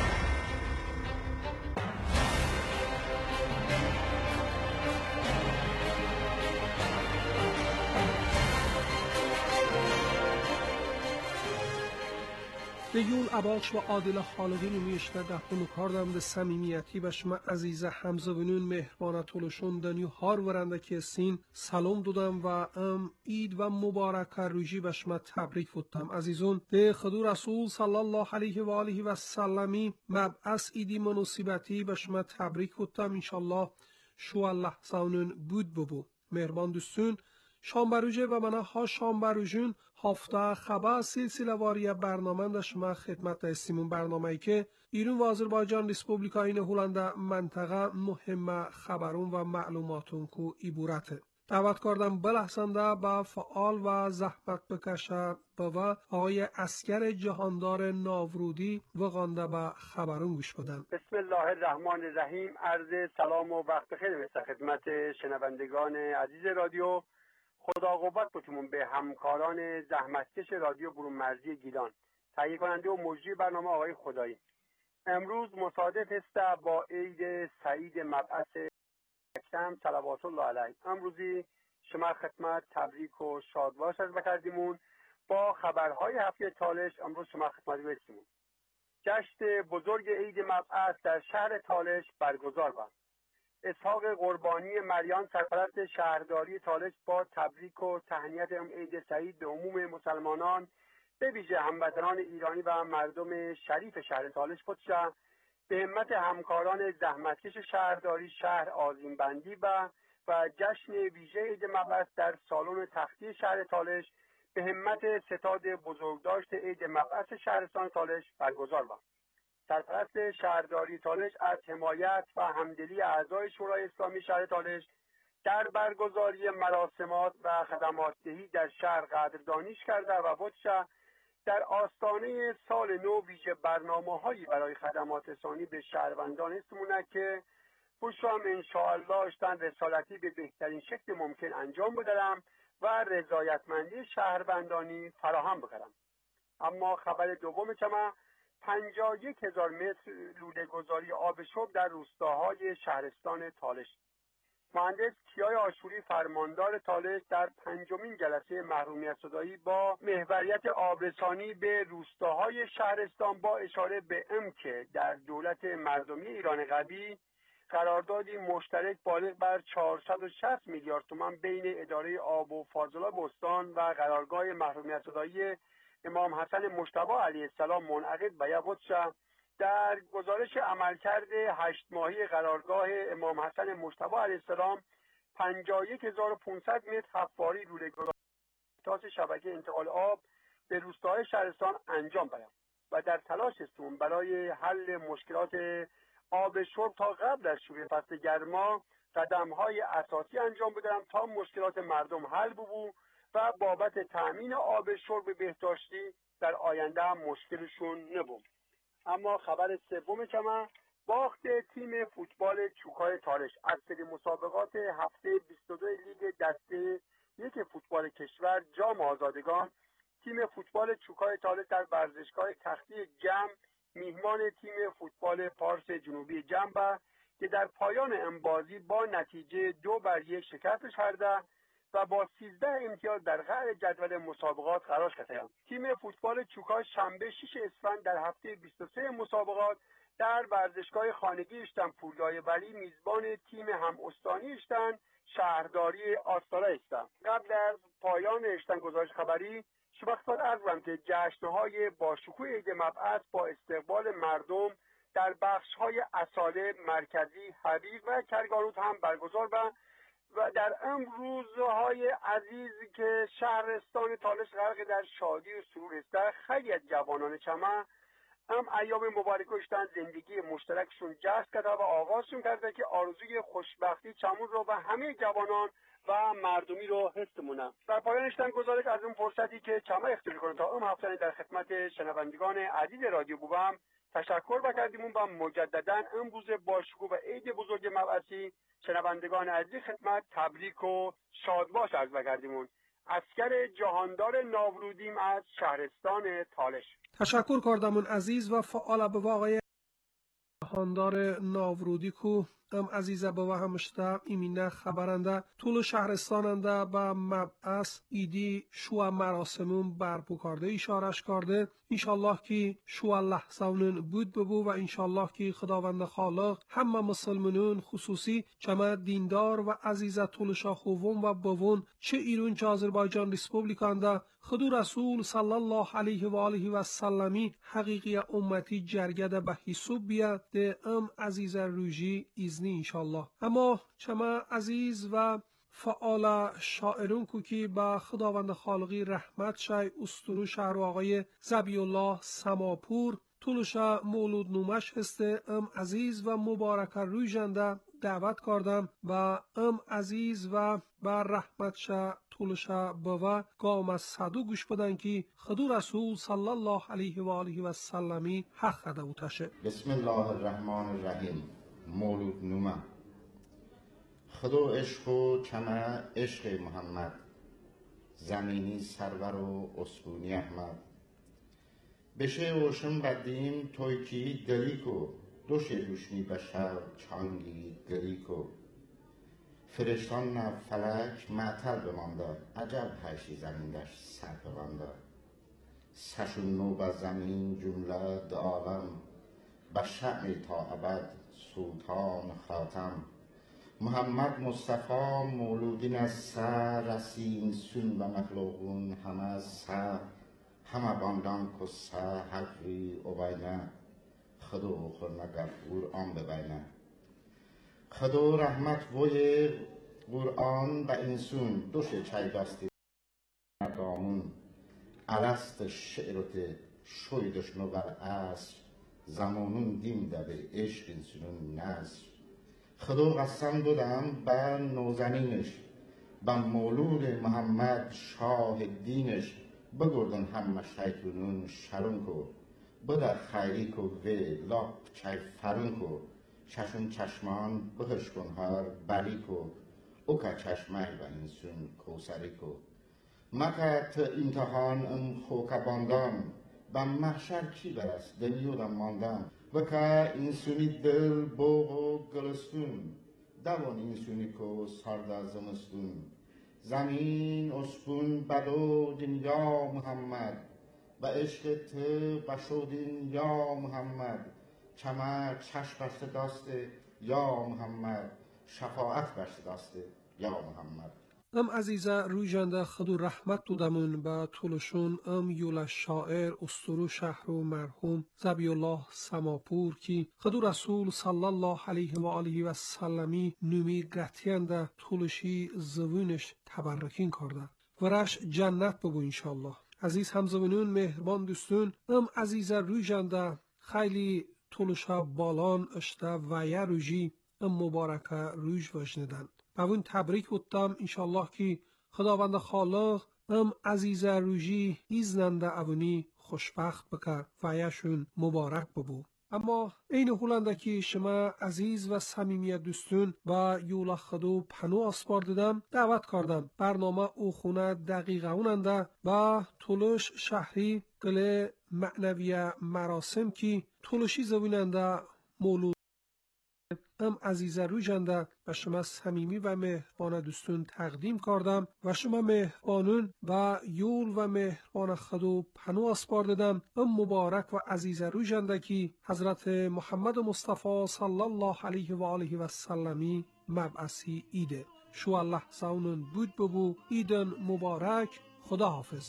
دیون اباش و عادل خالقین میشته ده bunu kardam da samimiyati baş ma aziza hamzavunun mehrbana toluşun danyu har varanda kesin salom dodam و ام اید و مبارک روزی baş ma تبریک futtam azizun de خدو رسول صلی الله علیه و آله و سلمی مبعث ایدی مناسبتی baş ma تبریک futtam انشالله شو الله ساونون بود ببو مهربان دوستون شامبروجه و منه ها شامبروجون هفته خبر سلسله واری برنامه دا شما خدمت استیمون برنامه ای که ایران و آذربایجان ریسپوبلیکاین هولندا منطقه مهم خبرون و معلوماتون کو ایبورته. دعوت کردم بلحسنده با فعال و زحمت بکشه با آقای اسکر جهاندار ناورودی و غانده با خبرون گوش بدن. بسم الله الرحمن الرحیم. عرض سلام و وقت بخیر به خدمت شنوندگان عزیز رادیو. خدا قوت بتمون به همکاران زحمتکش رادیو برونمرزی گیلان، تهیه کننده و مجری برنامه آقای خدایی. امروز مصادف است با عید سعید مبعث اکرم صلوات الله علیه. امروزی شما خدمت تبریک و شادباش از بکردیمون با خبرهای هفته تالش. امروز شما خدمت رسیدیم. جشن بزرگ عید مبعث در شهر تالش برگزار بود. اسحاق قربانی مریان سرپرست شهرداری تالش با تبریک و تهنیت عید سعید به عموم مسلمانان به ویژه هموطنان ایرانی و مردم شریف شهر تالش خودشه به همت همکاران زحمتکش شهرداری شهر آذین بندی و و جشن ویژه عید مبعث در سالن تختی شهر تالش به همت ستاد بزرگداشت عید مبعث شهرستان تالش برگزار بود. سرپرست شهرداری تالش از حمایت و همدلی اعضای شورای اسلامی شهر تالش در برگزاری مراسمات و خدمات دهی در شهر قدردانیش کرده و بودشه در آستانه سال نو ویژه برنامه‌هایی برای خدمات رسانی به شهروندان استمونه که پوشم انشاءالله اشتن رسالتی به بهترین شکل ممکن انجام بدرم و رضایتمندی شهروندانی فراهم بکنم. اما خبر دوم چما پنجاه و یک هزار متر لوله گذاری آب شرب در روستاهای شهرستان تالش. مهندس کیای آشوری فرماندار تالش در پنجمین جلسه محرومیت زدایی با محوریت آبرسانی به روستاهای شهرستان با اشاره به ام که در دولت مردمی ایران قوی قراردادی مشترک بالغ بر چهارصد و شصت میلیارد تومان بین اداره آب و فاضلاب استان و قرارگاه محرومیت زدایی امام حسن مجتبی علیه السلام منعقد به یابدشه در گزارش عملکرد هشت ماهی قرارگاه امام حسن مجتبی علیه السلام پنجاه و یک هزار و پانصد متر حفاری لوله گذاری شبکه انتقال آب به روستاهای شهرستان انجام بدهد و در تلاش استون برای حل مشکلات آب شرب تا قبل از شروع فصل گرما قدم‌های اساسی انجام بدهند تا مشکلات مردم حل ببو و بابت تأمین آب شرب بهداشتی در آینده هم مشکلشون نبود. اما خبر سوم کما باخت تیم فوتبال چوکای تالش از سری مسابقات هفته بیست و دو لیگ دسته یک فوتبال کشور جام آزادگان. تیم فوتبال چوکای تالش در ورزشگاه تختی جم میهمان تیم فوتبال پارس جنوبی جنبه که در پایان این بازی با نتیجه دو بر یک شکست کرده و با سیزده امتیاز در قعر جدول مسابقات قرار گرفت. تیم فوتبال چوکا شنبه شش اسفند در هفته بیست و سه مسابقات در ورزشگاه خانگی اشتن پوریای ولی میزبان تیم هم استانی اشتن شهرداری آستارا است. قبل از پایان اشتن گزارش خبری شما خدمت عرض کنم که جشن‌های با شکوه عید مبعث با استقبال مردم در بخش‌های اصاله مرکزی، حریق و کرگارود هم برگزار و و در این روزهای عزیز که شهرستان تالش غرق در شادی و سرور است، خیلی از جوانان چمن هم ایام مبارک اشتن زندگی مشترکشون جشن کرده و آغازشون کرده که آرزوی خوشبختی چمون رو و همه جوانان و مردمی رو حس مونم. در پایان اشتن گزارش از اون فرصتی که چمن اختیار کنه تا اون هفته در خدمت شنوندگان عزیز رادیو بوبم تشکر بکردیم و مجددا امروز با شکوه و عید بزرگ مبعثی شنوندگان عزیز خدمت تبریک و شادباش عرض بکردیم. اسکر جهاندار ناورودیم از شهرستان تالش. تشکر کردمون عزیز و فعال به واقع جهاندار ناورودی کو ام عزیزه با و همشته ایمینه خبرنده طول شهرستاننده با مبعث ایدی شو مراسمون برپو کرده اشارش کرده. انشالله که شو لحظه‌ون بود ببو و انشالله که خداوند خالق همه مسلمانون خصوصی چما دیندار و عزیزه طول شاخوون و بوون چه ایران چه آذربایجان ریسپوبلیکانده خدو رسول صلی الله علیه و آله و سلمی حقیقی امتی جرگده به حساب بیاد ده ام عزیزه روژی ایزنی انشالله. اما چما عزیز و فعال شاعرون کوکی با خداوند خالقی رحمت شای استرو شهر آقای زبی الله سماپور طولشا مولود نومش هسته ام عزیز و مبارک روی جنده دعوت کردم و ام عزیز و با رحمت شا طولشا بوا گام از صدو گوش بدن که خدو رسول صلی الله علیه و آله و سلمی حق خده و تشه. بسم الله الرحمن الرحیم. مولود نومه خدو عشق و چمه عشق محمد زمینی سرور و اسکونی احمد بشه اوشم بدیم تویکی دلیکو دوش روشنی بشر چانگی گلیکو فرشتان نه فلک معطل بمانده عجب حیشی زمیندش سر ببنده سشون نو به زمین جمله د عالم به شأن تا ابد سلطان خاتم محمد مصطفی مولودین از سر رسین سون و مخلوقون همه از سر همه باندان که سر حقی اوبینه خدو خورنه گفور آن ببینه خدو رحمت وی قرآن به انسون دوش چای داستی نگامون الست شعرت شویدش نو بر عصر زمانون دیم ده به عشق انسونون نصر خدا قسم دادم به نوزنینش به مولود محمد شاه دینش بگردن همه شیطونون شرون کو بده خیری کو وی لاپ چای فرون کو ششون چشمان بهش کن هر بلی کو او که چشمه و انسون کوسری کو مکه تا امتحان ام خوکباندان به محشر کی برست دلیودم ماندم و که انسونی دل بوغ و گلستون دوان انسونی کو سرد زمستون زمین اسپون بدو دنیا محمد به عشق تو بشودین یا محمد چمه چشم بسته داسته یا محمد شفاعت بسته داسته یا محمد ام عزیزه روی جنده خدو رحمت دودمون به طولشون ام یول شاعر استرو شهر و مرحوم زبی الله سماپور کی خدو رسول صلی الله علیه و آله و سلمی نومی گرتینده طولشی زوینش تبرکین کرده ورش جنت ببو انشالله. عزیز همزوینون مهربان دوستون ام عزیزه روی جنده خیلی طولشا بالان اشته ویه روژی ام مبارکه رویش وجندن بوین تبریک بودم انشالله که خداوند خالق ام عزیز روژی ایزننده اونی خوشبخت بکر ویشون مبارک ببو. اما این هولنده که شما عزیز و صمیمی دوستون و یولا خدو پنو آسپار دیدم دعوت کردم برنامه او خونه دقیقه اوننده و طولش شهری گله معنوی مراسم که طولشی زویننده مولود ام عزیزه روی جنده و شما صمیمی و مهربان دوستون تقدیم کردم و شما مهربانون و یول و مهربان خدو پنو آسپار دادم ام مبارک و عزیزه روی جنده که حضرت محمد مصطفی صلی الله علیه و آله و سلمی مبعثی ایده شو الله زونون بود ببو ایدن مبارک. خدا حافظ.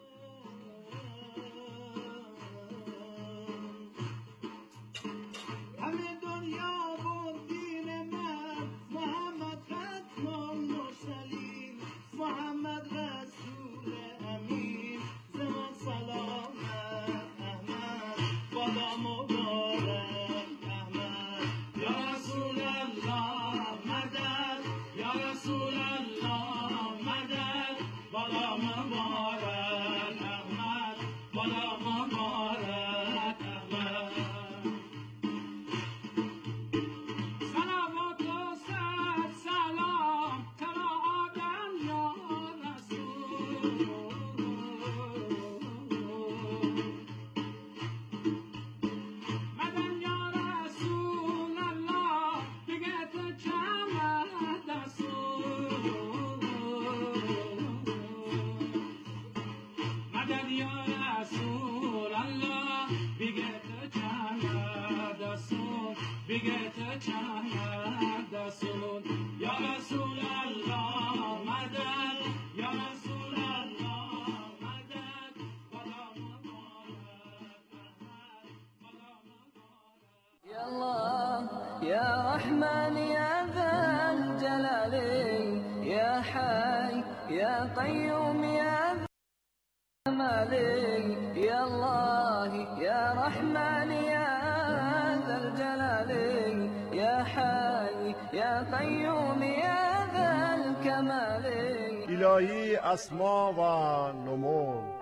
يا رحمن يا ذا الجلال يا حي يا قيوم يا ذا الجمال يا الله يا رحمن يا ذا الجلال يا حي يا قيوم يا ذا الكمال. الهی اسما و نمو.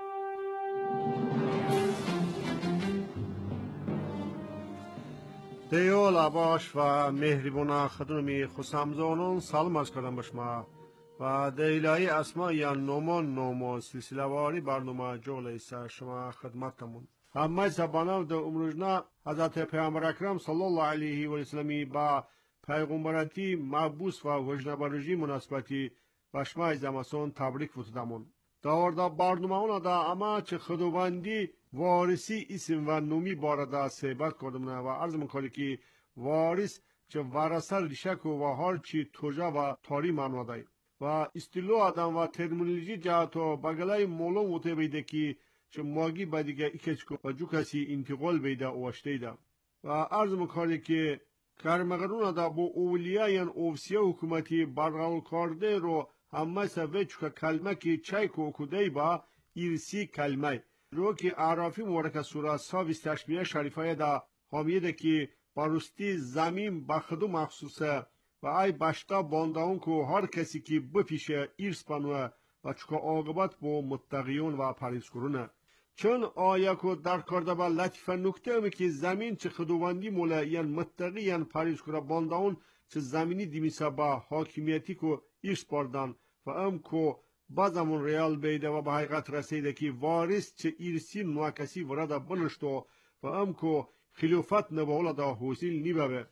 دیو لباش و مهربان خدمتی خوشامزونون سلام از کردم به شما و دیلای اسما یا نومان نوما سلسله واری برنامه جغل ایسا شما خدمتمون همه سبانه در امروزنا حضرت پیامبر اکرم صلی الله علیه و سلمی با پیغمبرتی مبوس و وجنبرجی مناسبتی و شما از امسون تبریک فتدمون داوردا برنامه اونا دا اما چه خداوندی وارثی اسم و نومی بارده صحبت کردم و عرض میکنی که وارث چه ورثه ریشک و هر چی توجه و تاری معنی و استیلو آدم و ترمینولوژی جهاتو بگلای مولون وته بیده که چه ماگی با دیگه ایکچکو و جو کسی انتقال بیده اوشته ده و عرض میکنی که کرمغرون دا با اولیای اوفسیا حکومتی برغل کرده رو همه سوه چکا کلمه که چای کو کدی با ایرسی کلمه رو که عرافی مورک سوره ساویس تشمیه شریفه دا حامیه ده که بارستی زمین بخدو مخصوصه و ای باشتا بانداون که هر کسی که بپیشه ایرس پنوه و چکا آقابت با متقیون و پریزکرونه چون آیا که در کرده با لطیفه نکته همی که زمین چه خداوندی موله یعن متقی یعن پریزکره بانداون چه زمینی دیمیسه با حاکمیتی که ایرس باردن و ام که بازمون ریال بیده و به حقیقت رسیده که وارث چه ایرسی نوع کسی ورده بنشتو و ام که خلافت نباولا دا حوصیل نیبه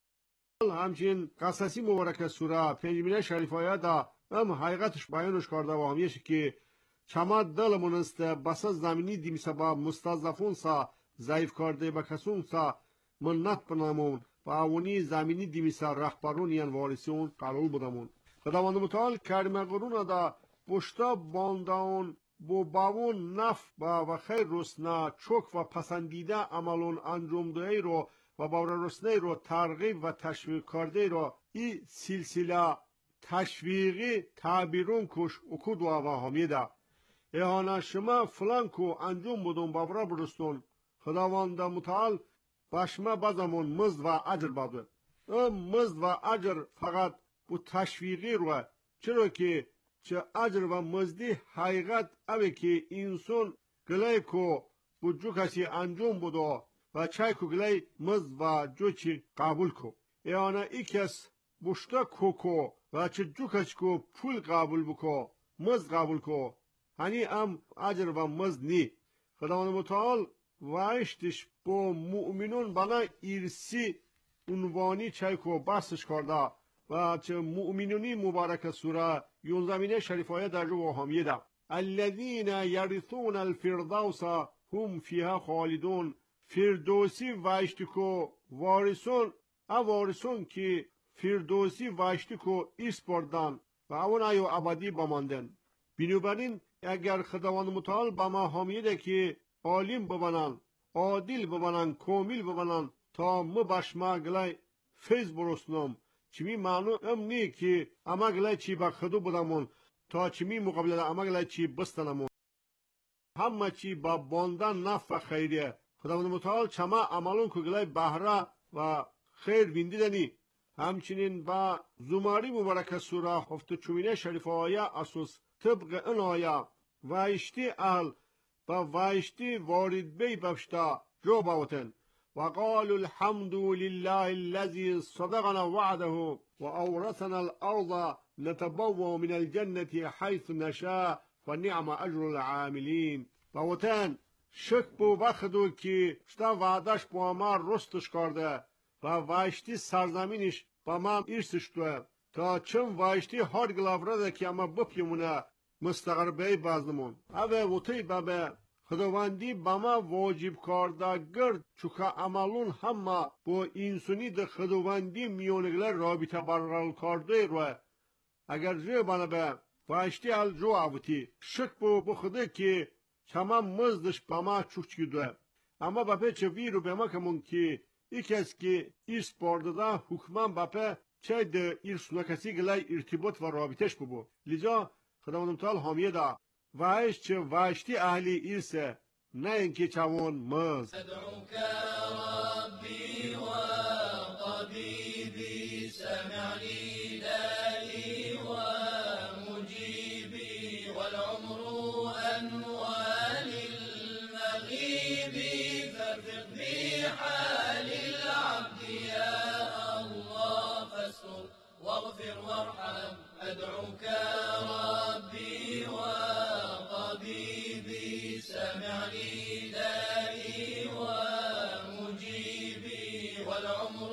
همچنین قصصی مبارک سوره پنجمینه شریفایه دا هم حقیقتش بیانش کرده و همیشه که چما دلمون است بسا زمینی دیمیسه با مستضعفون سا ضعیف کرده با کسون سا منت بنامون و اونی زمینی دیمیسه رهبرون یعن وارثون قرول بودمون خداوند متعال کریم قرون دا بشتا بانداون بو باون نف با و خیر رسنا چوک و پسندیده عملون انجام دوی رو و باور رسنه رو ترغیب و تشویق کرده رو این سلسله تشویقی تعبیرون کش اکود و همیده ایهانا شما فلان کو انجام بودون باور برستون خداوند متعال باشما بازمون مزد و اجر باده ام مزد و اجر فقط bu teşviqi رو چرا که چه اجر و مزدی حقیقت اوه که انسان گلای کو bu جو کسی انجام بوده و چای کو گلای مزد و جو چی قبول کو ایانا ای کس بشتا کو کو و چه جو کسی کو پول قبول بکو مزد قبول کو هنی ام اجر و مزد نی خداوند متعال وایشتش با مؤمنون بنا ایرسی عنوانی چای کو بحثش کرده و چه مؤمنونی مبارک سوره یونزمینه شریفایه در جو همیه ده الذین یرثون الفردوس هم فیها خالدون فردوسی وایشتی کو وارثون ا وارثون که فردوسی وایشتی کو ایس بردن و اون ایو ابدی بماندن بنابراین اگر خداوند متعال با ما همیه ده که عالم ببنن عادل ببنن کامل ببنن تا مبشما گلای فیض برسنم چمی معنی ام نی که اما گلای چی با خدو بودمون تا چمی مقابل اما گلای چی بستنمون همه چی با باندن نفع خیریه خداوند متعال چما عملون که گلای بهره و خیر ویندیدنی همچنین با زماری مبارک سوره هفته چومینه شریفه آیه اساس طبق این آیه وایشتی اهل با وایشتی وارد بی بفشتا جو باوتن وقالوا الحمد لله الذي صدقنا وعده وأورثنا الأرض نتبوأ من الجنة حيث نشاء ونعم أجر العاملين باوتن شک بو بخدو که شتا وعدش با ما رستش کرده و وایشتی سرزمینش با ما ایرسش توه تا چون وایشتی هر گلافرده که اما بپیمونه مستقربه بازنمون اوه وطی بابه خداوندی با ما واجب کرده گرد چوکا عملون همه با انسانی ده خداوندی میونگله رابطه برقرار کرده رو اگر جو بنا به وایشتی حال جو آبوتی شک بو بخده که چما مزدش با ما چوچکی دوه اما باپه چه وی رو به ما کمون که ای کس که ایرس بارده ده حکمان باپه چه ده ایرس نکسی گلای ارتباط و رابطش ببو لجا خداوند متعال حامیه ده وایش چه وایشتی اهلی ایرسه نه اینکه چوان مز ادعوك ربي وطبيبي سمعني دائي ومجيبي والعمر أنوال المغيب فارفق بحال العبد يا الله فاستر واغفر واغفر وارحم أدعوك ربي وطبيبي سمعني دائي ومجيبي والعمر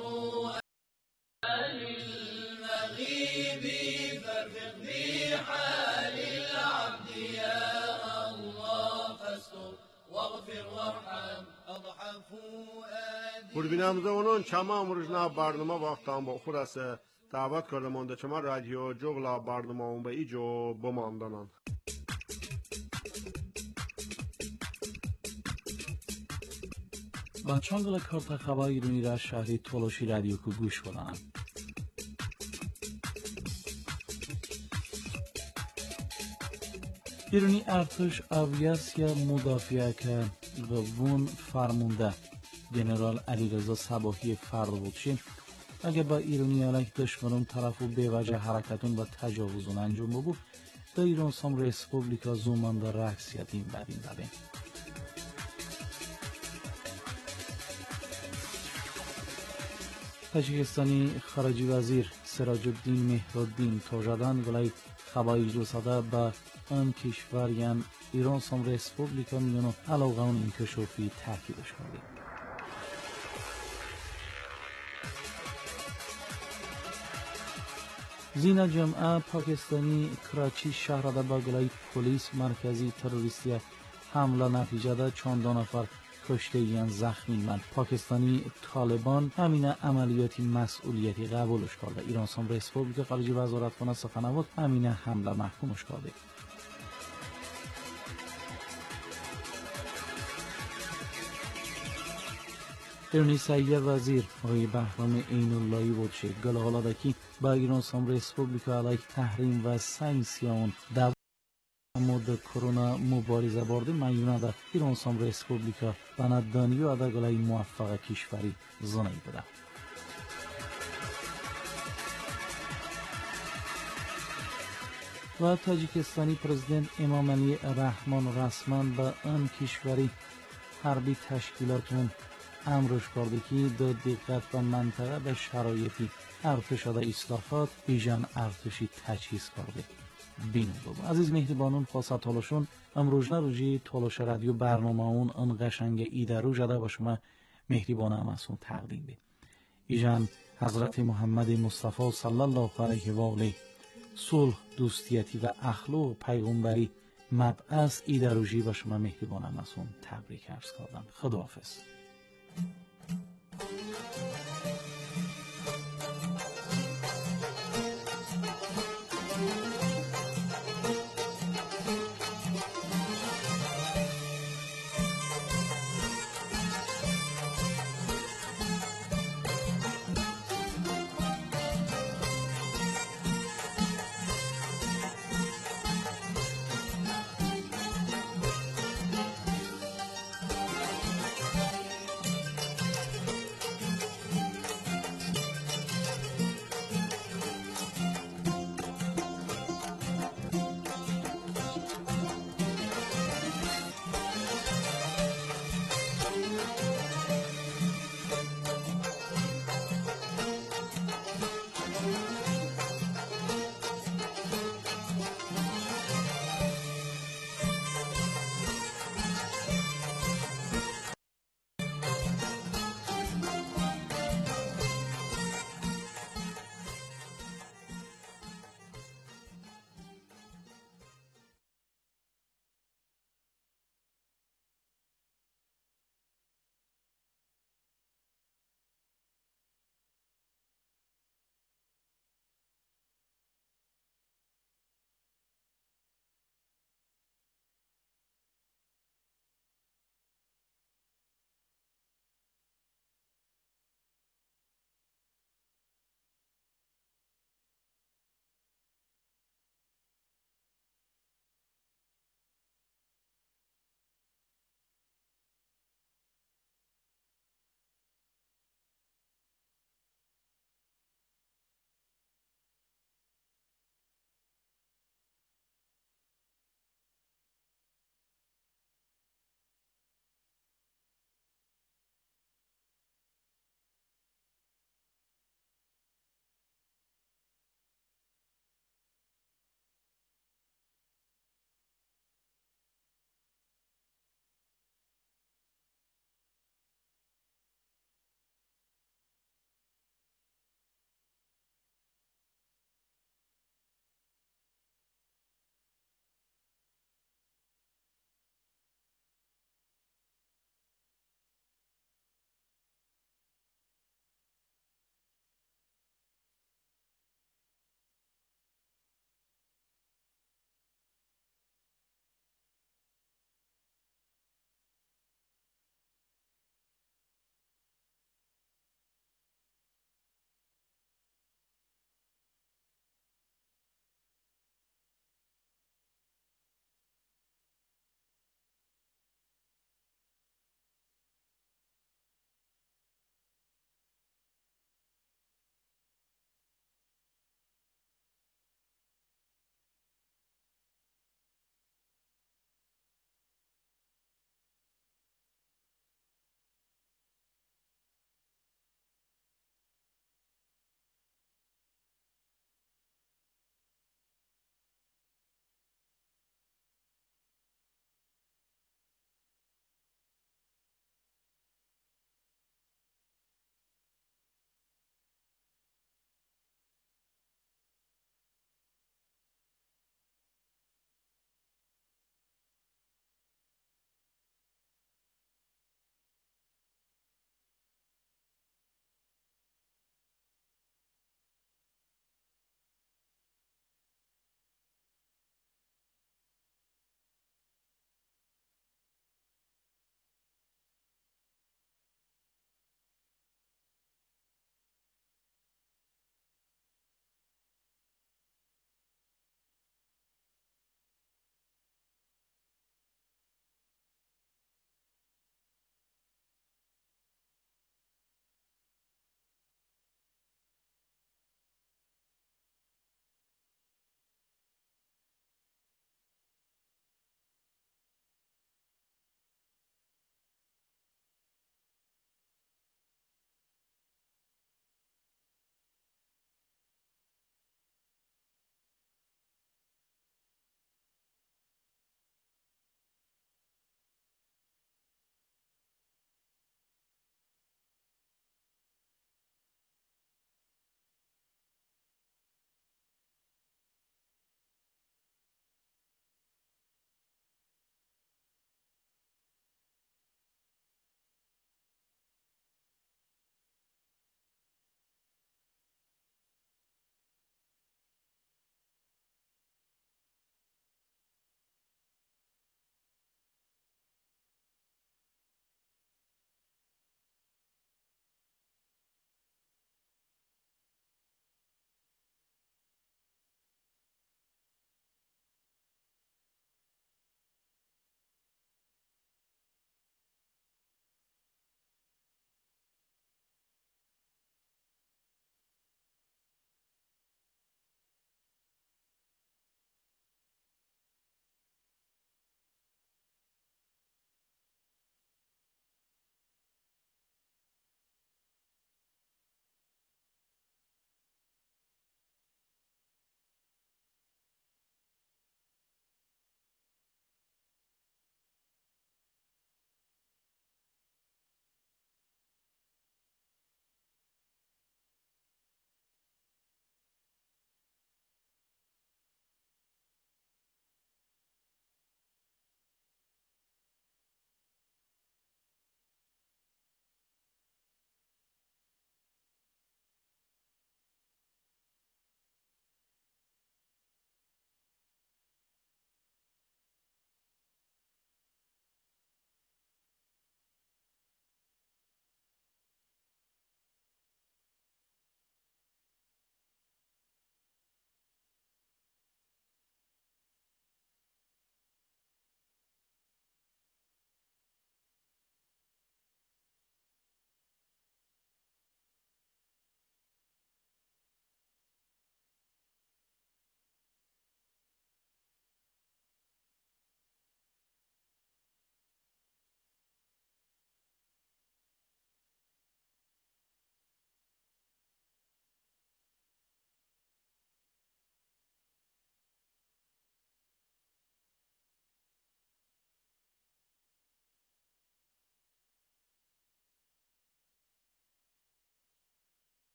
للمغيب فارفق بحال العبد يا الله فاستر واغفر وارحم اضحى فؤادي. Kurbanımızın çama murjna barnama vaqtan bu xurası davet kardamanda çama radyo jogla barnama ve ijo bomandanan. با چانگل کارت خبر ایرانی را شهری تولوشی رادیو کو گوش بدانم. ایرانی ارتش آویاسیا مدافعه که قوون فرمونده جنرال علیرضا صباحی فردوبچی اگه با ایرانی علیه دشمنان طرفو به وجه حرکتون و تجاوزون انجام ببو به ایران سام ریسپوبلیکا زومانده رکسیتین بدین دادیم. تاجیکستانی خارجی وزیر سراج الدین مهرالدین توجدان گلای خبایی جلساده با آن کشور یان ایران سام ریسپوبلیکا میانو علاقه اون انکشافی تاکیدش کرده. زینا جمعه پاکستانی کراچی شهرده با گلای پلیس مرکزی تروریستی حمله نتیجه ده چند نفر کشته یان زخمی من. پاکستانی طالبان همین عملیاتی مسئولیتی قبولش کرده. ایران سام ریسپوبلیکا خارجی وزارتخانه سخنوات همین حمله محکومش کرده. ایرانی سیه وزیر آقای بهرام عین‌اللهی بود که گلالادکی با ایران سام ریسپوبلیکا علیه تحریم و سانکسیون در مورد کرونا مبارزه برده میونه در ایران سام ریسپوبلیکا بندانی و ادگلای موفق کشوری زنی بوده. و تاجیکستانی پرزیدنت امام علی رحمان رسما به آن کشوری حربی تشکیلاتون امرش کرده که در دقت و منطقه به شرایطی ارتش و اصلاحات بیژن ارتشی تجهیز کرده. بینو بابا عزیز مهربانون خاصه تالاشون امروز روزی تالاش رادیو برنامه اون ان قشنگ ایده رو جدا با شما مهربان امسون تقدیم بید. ایجان حضرت محمد مصطفی صلی الله علیه و آله صلح دوستیتی و اخلاق پیغمبری مبعث ایده روزی با شما مهربان امسون تبریک عرض کردم. خداحافظ.